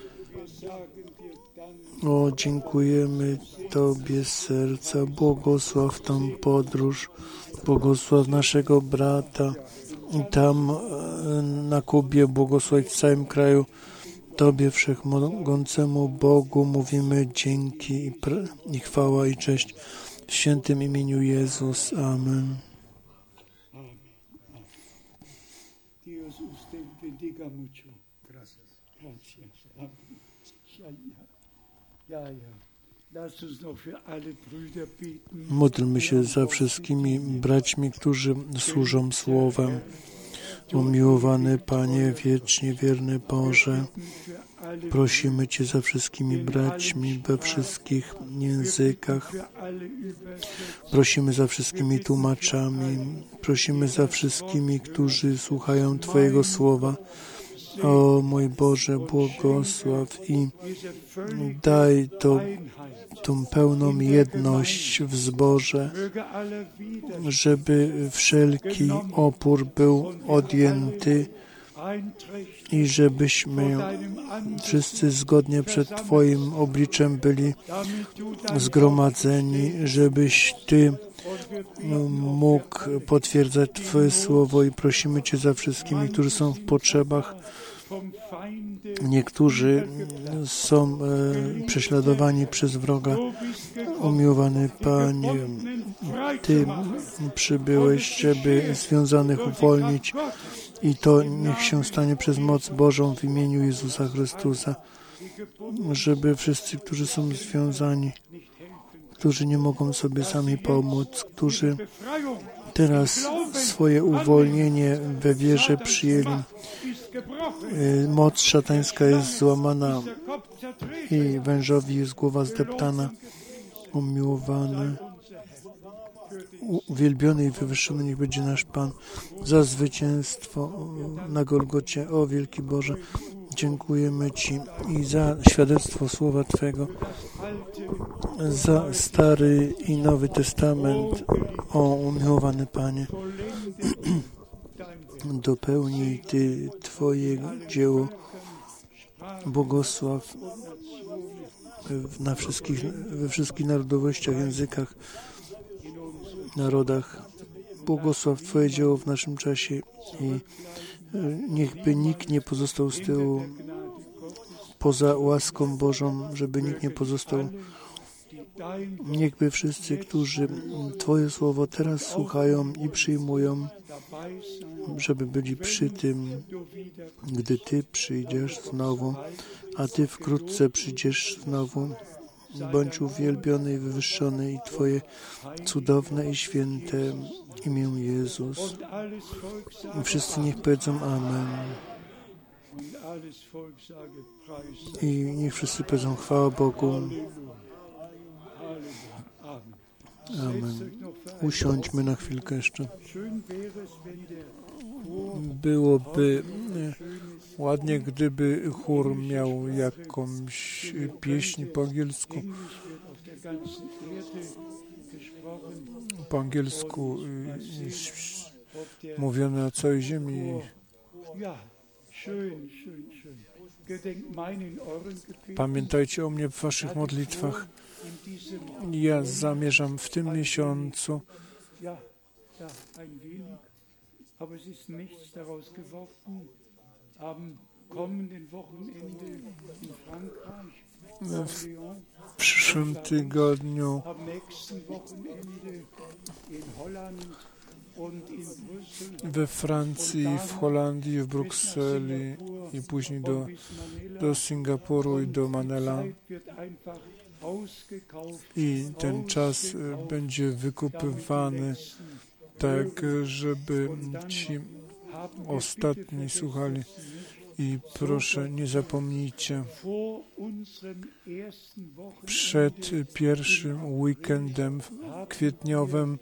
O, dziękujemy Tobie z serca. Błogosław tą podróż. Błogosław naszego brata. I tam na Kubie, błogosław w całym kraju. Tobie, Wszechmogącemu Bogu, mówimy dzięki i, pr- i chwała i cześć w świętym imieniu Jezus. Amen. Módlmy się za wszystkimi braćmi, którzy służą Słowem. Umiłowany Panie, wiecznie wierny Boże, prosimy Cię za wszystkimi braćmi we wszystkich językach. Prosimy za wszystkimi tłumaczami. Prosimy za wszystkimi, którzy słuchają Twojego Słowa. O mój Boże, błogosław i daj to, tą pełną jedność w zborze, żeby wszelki opór był odjęty i żebyśmy wszyscy zgodnie przed Twoim obliczem byli zgromadzeni, żebyś Ty mógł potwierdzać Twoje słowo i prosimy Cię za wszystkimi, którzy są w potrzebach. Niektórzy są e, prześladowani przez wroga. Umiłowany Panie, Ty przybyłeś, żeby związanych uwolnić i to niech się stanie przez moc Bożą w imieniu Jezusa Chrystusa, żeby wszyscy, którzy są związani, którzy nie mogą sobie sami pomóc, którzy teraz swoje uwolnienie we wierze przyjęli. Moc szatańska jest złamana i wężowi jest głowa zdeptana. Umiłowany, uwielbiony i wywyższony niech będzie nasz Pan za zwycięstwo na Golgocie. O wielki Boże, dziękujemy Ci i za świadectwo Słowa Twego, za Stary i Nowy Testament. O umiłowany Panie, dopełnij Ty Twoje dzieło, błogosław na wszystkich, we wszystkich narodowościach, językach, narodach. Błogosław Twoje dzieło w naszym czasie i niechby nikt nie pozostał z tyłu poza łaską Bożą, żeby nikt nie pozostał. Niechby wszyscy, którzy Twoje słowo teraz słuchają i przyjmują, żeby byli przy tym, gdy Ty przyjdziesz znowu, a Ty wkrótce przyjdziesz znowu. Bądź uwielbiony i wywyższony i Twoje cudowne i święte imię Jezus. I wszyscy niech powiedzą Amen. I niech wszyscy powiedzą chwała Bogu. Amen. Usiądźmy na chwilkę jeszcze. Byłoby ładnie, gdyby chór miał jakąś pieśń po angielsku. Po angielsku mówione na całej ziemi. Pamiętajcie o mnie w waszych modlitwach. Ja zamierzam w tym miesiącu w przyszłym tygodniu we Francji, w Holandii, w Brukseli i później do, do Singapuru i do Manila. I ten czas będzie wykupywany tak, żeby ci ostatni słuchali. I proszę, nie zapomnijcie, przed pierwszym weekendem kwietniowym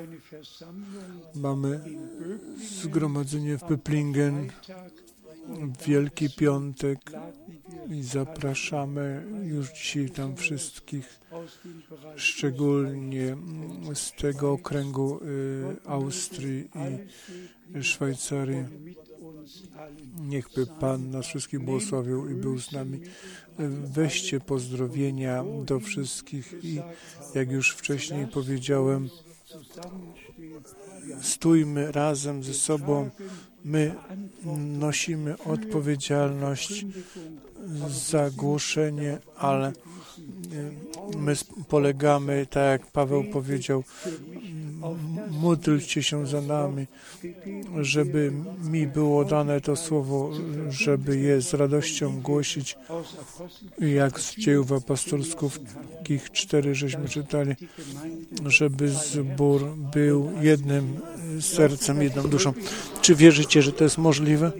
mamy zgromadzenie w Pöplingen, Wielki Piątek i zapraszamy już dzisiaj tam wszystkich, szczególnie z tego okręgu Austrii i Szwajcarii. Niechby Pan nas wszystkich błogosławił i był z nami. Weźcie pozdrowienia do wszystkich i jak już wcześniej powiedziałem, stójmy razem ze sobą. My nosimy odpowiedzialność za głoszenie, ale my polegamy, tak jak Paweł powiedział, módlcie się za nami, żeby mi było dane to słowo, żeby je z radością głosić, jak z dziejów apostolskich cztery żeśmy czytali, żeby zbór był jednym sercem, jedną duszą. Czy wierzycie, że to jest możliwe?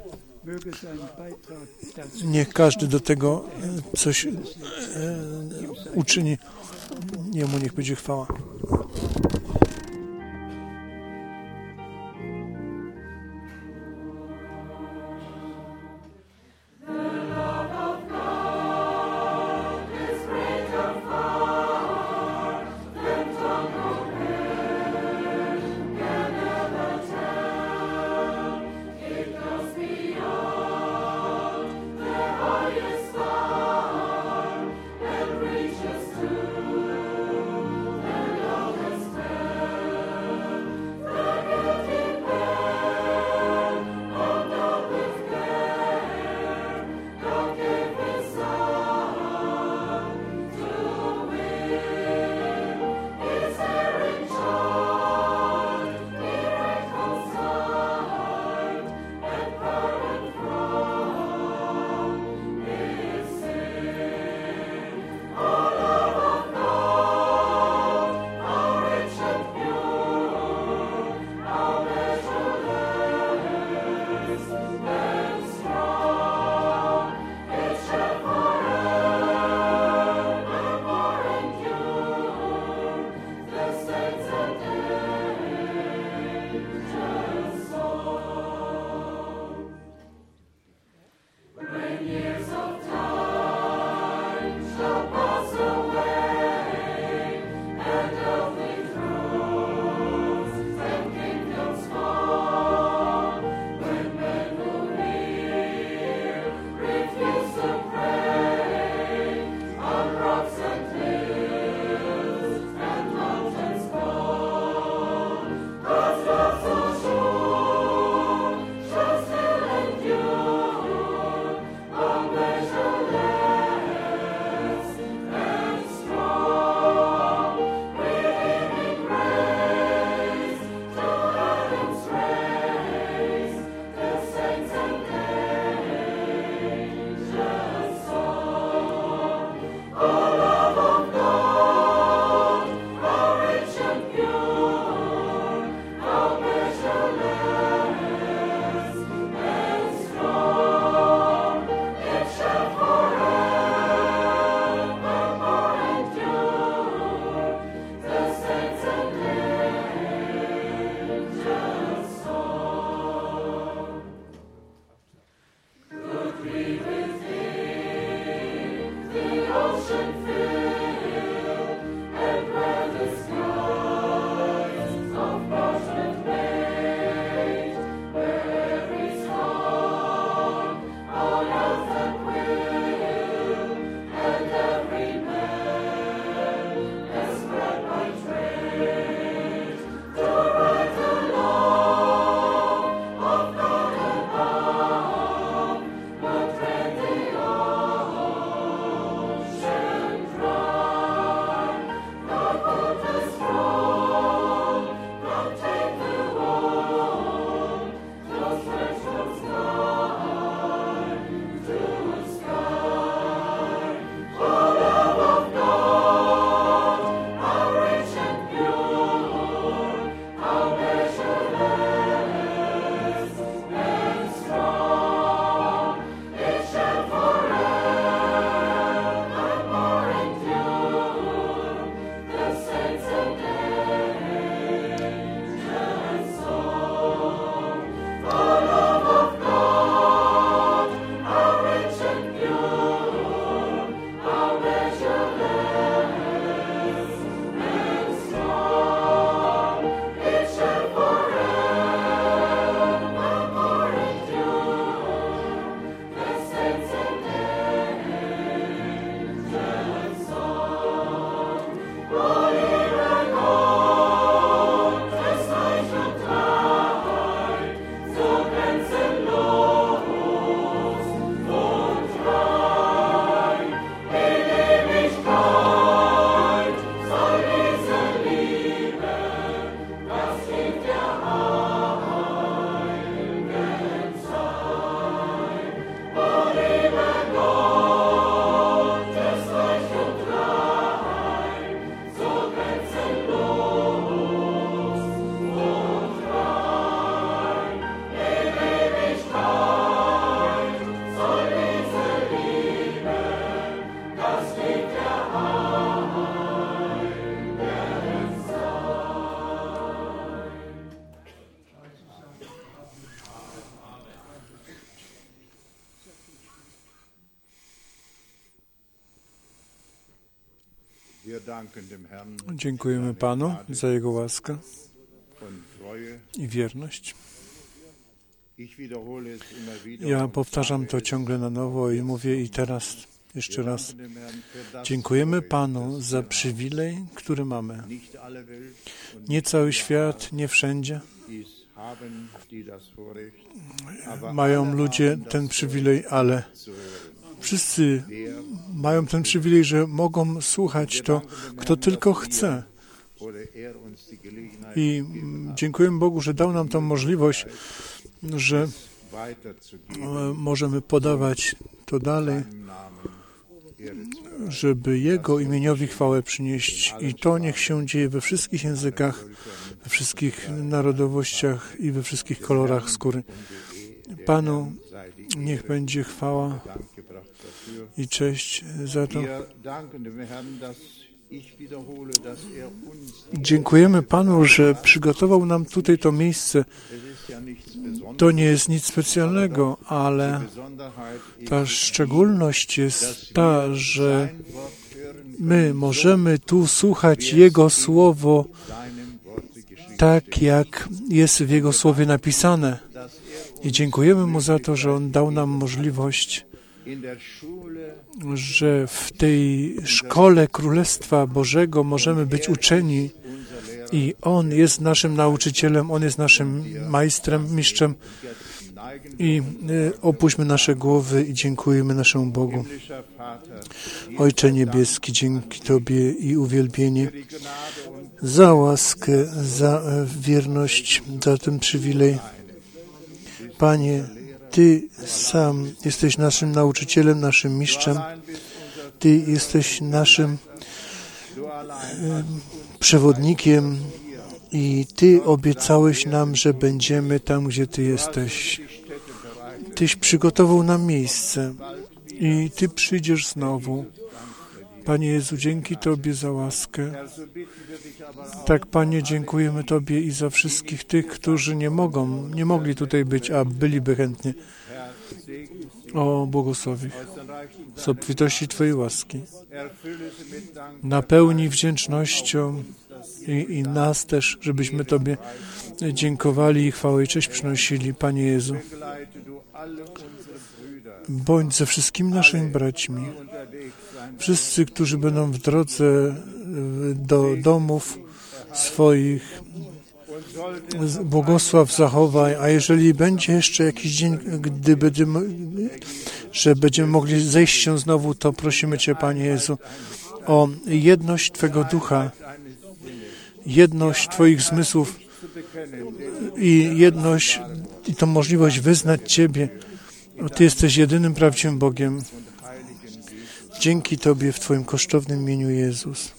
Niech każdy do tego coś e, uczyni. Jemu niech będzie chwała. Reaches to the lowest Dziękujemy Panu za Jego łaskę i wierność. Ja powtarzam to ciągle na nowo i mówię i teraz jeszcze raz. Dziękujemy Panu za przywilej, który mamy. Nie cały świat, nie wszędzie mają ludzie ten przywilej, ale wszyscy mają ten przywilej, że mogą słuchać to, kto tylko chce. I dziękuję Bogu, że dał nam tą możliwość, że możemy podawać to dalej, żeby Jego imieniowi chwałę przynieść. I to niech się dzieje we wszystkich językach, we wszystkich narodowościach i we wszystkich kolorach skóry. Panu niech będzie chwała i cześć za to. Dziękujemy Panu, że przygotował nam tutaj to miejsce. To nie jest nic specjalnego, ale ta szczególność jest ta, że my możemy tu słuchać Jego Słowo tak, jak jest w Jego Słowie napisane. I dziękujemy Mu za to, że On dał nam możliwość, że w tej szkole Królestwa Bożego możemy być uczeni i On jest naszym nauczycielem, On jest naszym majstrem, mistrzem i opuśćmy nasze głowy i dziękujemy naszemu Bogu. Ojcze Niebieski, dzięki Tobie i uwielbienie za łaskę, za wierność, za ten przywilej. Panie, Ty sam jesteś naszym nauczycielem, naszym mistrzem. Ty jesteś naszym e, przewodnikiem i Ty obiecałeś nam, że będziemy tam, gdzie Ty jesteś. Tyś przygotował nam miejsce i Ty przyjdziesz znowu. Panie Jezu, dzięki Tobie za łaskę. Tak, Panie, dziękujemy Tobie i za wszystkich tych, którzy nie mogą, nie mogli tutaj być, a byliby chętnie. O, błogosławi z obfitości Twojej łaski. Napełnij wdzięcznością i, i nas też, żebyśmy Tobie dziękowali i chwałę i cześć przynosili, Panie Jezu. Bądź ze wszystkimi naszymi braćmi. Wszyscy, którzy będą w drodze do domów swoich, błogosław, zachowaj, a jeżeli będzie jeszcze jakiś dzień, gdy będziemy, że będziemy mogli zejść się znowu, to prosimy Cię, Panie Jezu, o jedność Twego ducha, jedność Twoich zmysłów i jedność i tą możliwość wyznać Ciebie. Ty jesteś jedynym prawdziwym Bogiem. Dzięki Tobie w Twoim kosztownym imieniu, Jezus.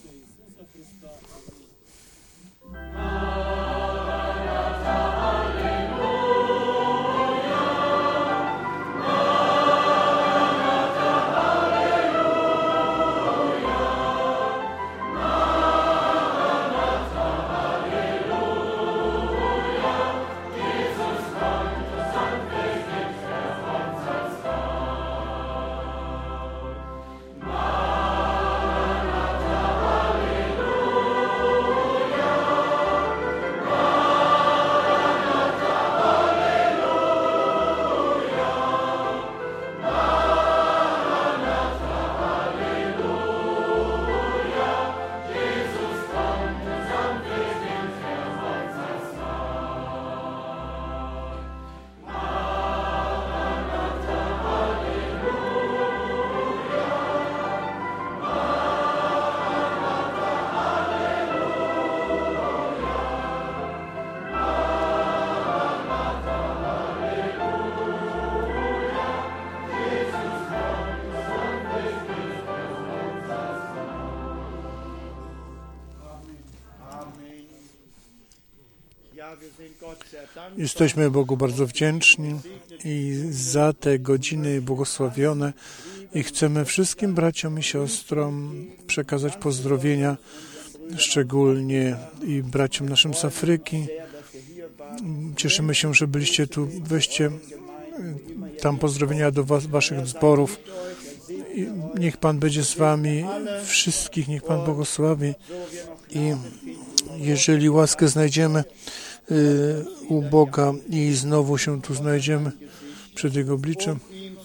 Jesteśmy Bogu bardzo wdzięczni i za te godziny błogosławione i chcemy wszystkim braciom i siostrom przekazać pozdrowienia, szczególnie i braciom naszym z Afryki. Cieszymy się, że byliście tu. Weźcie tam pozdrowienia do was, waszych zborów I niech Pan będzie z wami, wszystkich niech Pan błogosławi. I jeżeli łaskę znajdziemy y, u Boga i znowu się tu znajdziemy przed Jego obliczem,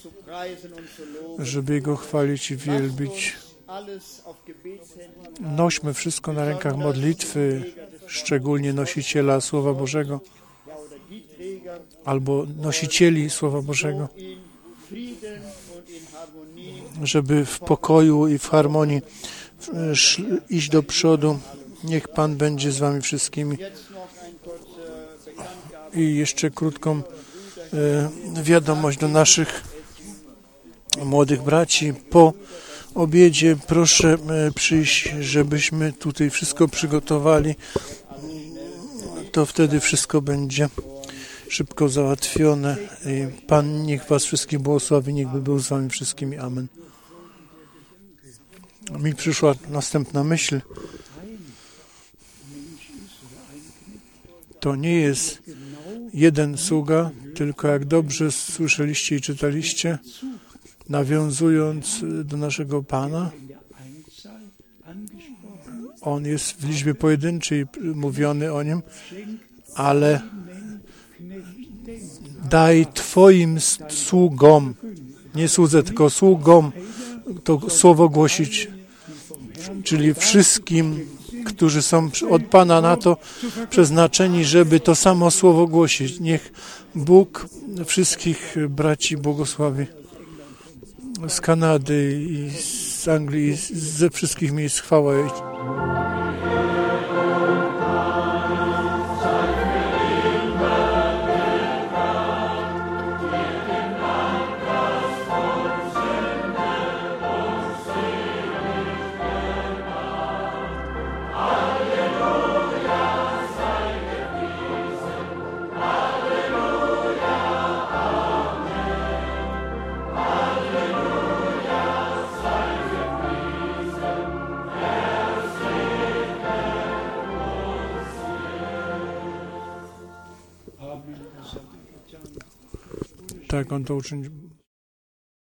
żeby Jego chwalić i wielbić, nośmy wszystko na rękach modlitwy, szczególnie nosiciela Słowa Bożego albo nosicieli Słowa Bożego, żeby w pokoju i w harmonii iść do przodu. Niech Pan będzie z wami wszystkimi. I jeszcze krótką e, wiadomość do naszych młodych braci. Po obiedzie proszę e, przyjść, żebyśmy tutaj wszystko przygotowali. To wtedy wszystko będzie szybko załatwione. I Pan niech was wszystkich błogosławi, niech by był z wami wszystkimi. Amen. Mi przyszła następna myśl. To nie jest jeden sługa, tylko jak dobrze słyszeliście i czytaliście, nawiązując do naszego Pana, On jest w liczbie pojedynczej mówiony o Nim, ale daj Twoim sługom, nie słudze, tylko sługom, to słowo głosić, czyli wszystkim, którzy są od Pana na to przeznaczeni, żeby to samo słowo głosić. Niech Bóg wszystkich braci błogosławi z Kanady i z Anglii, i ze wszystkich miejsc. Chwała jej. Tak, On to uczynił.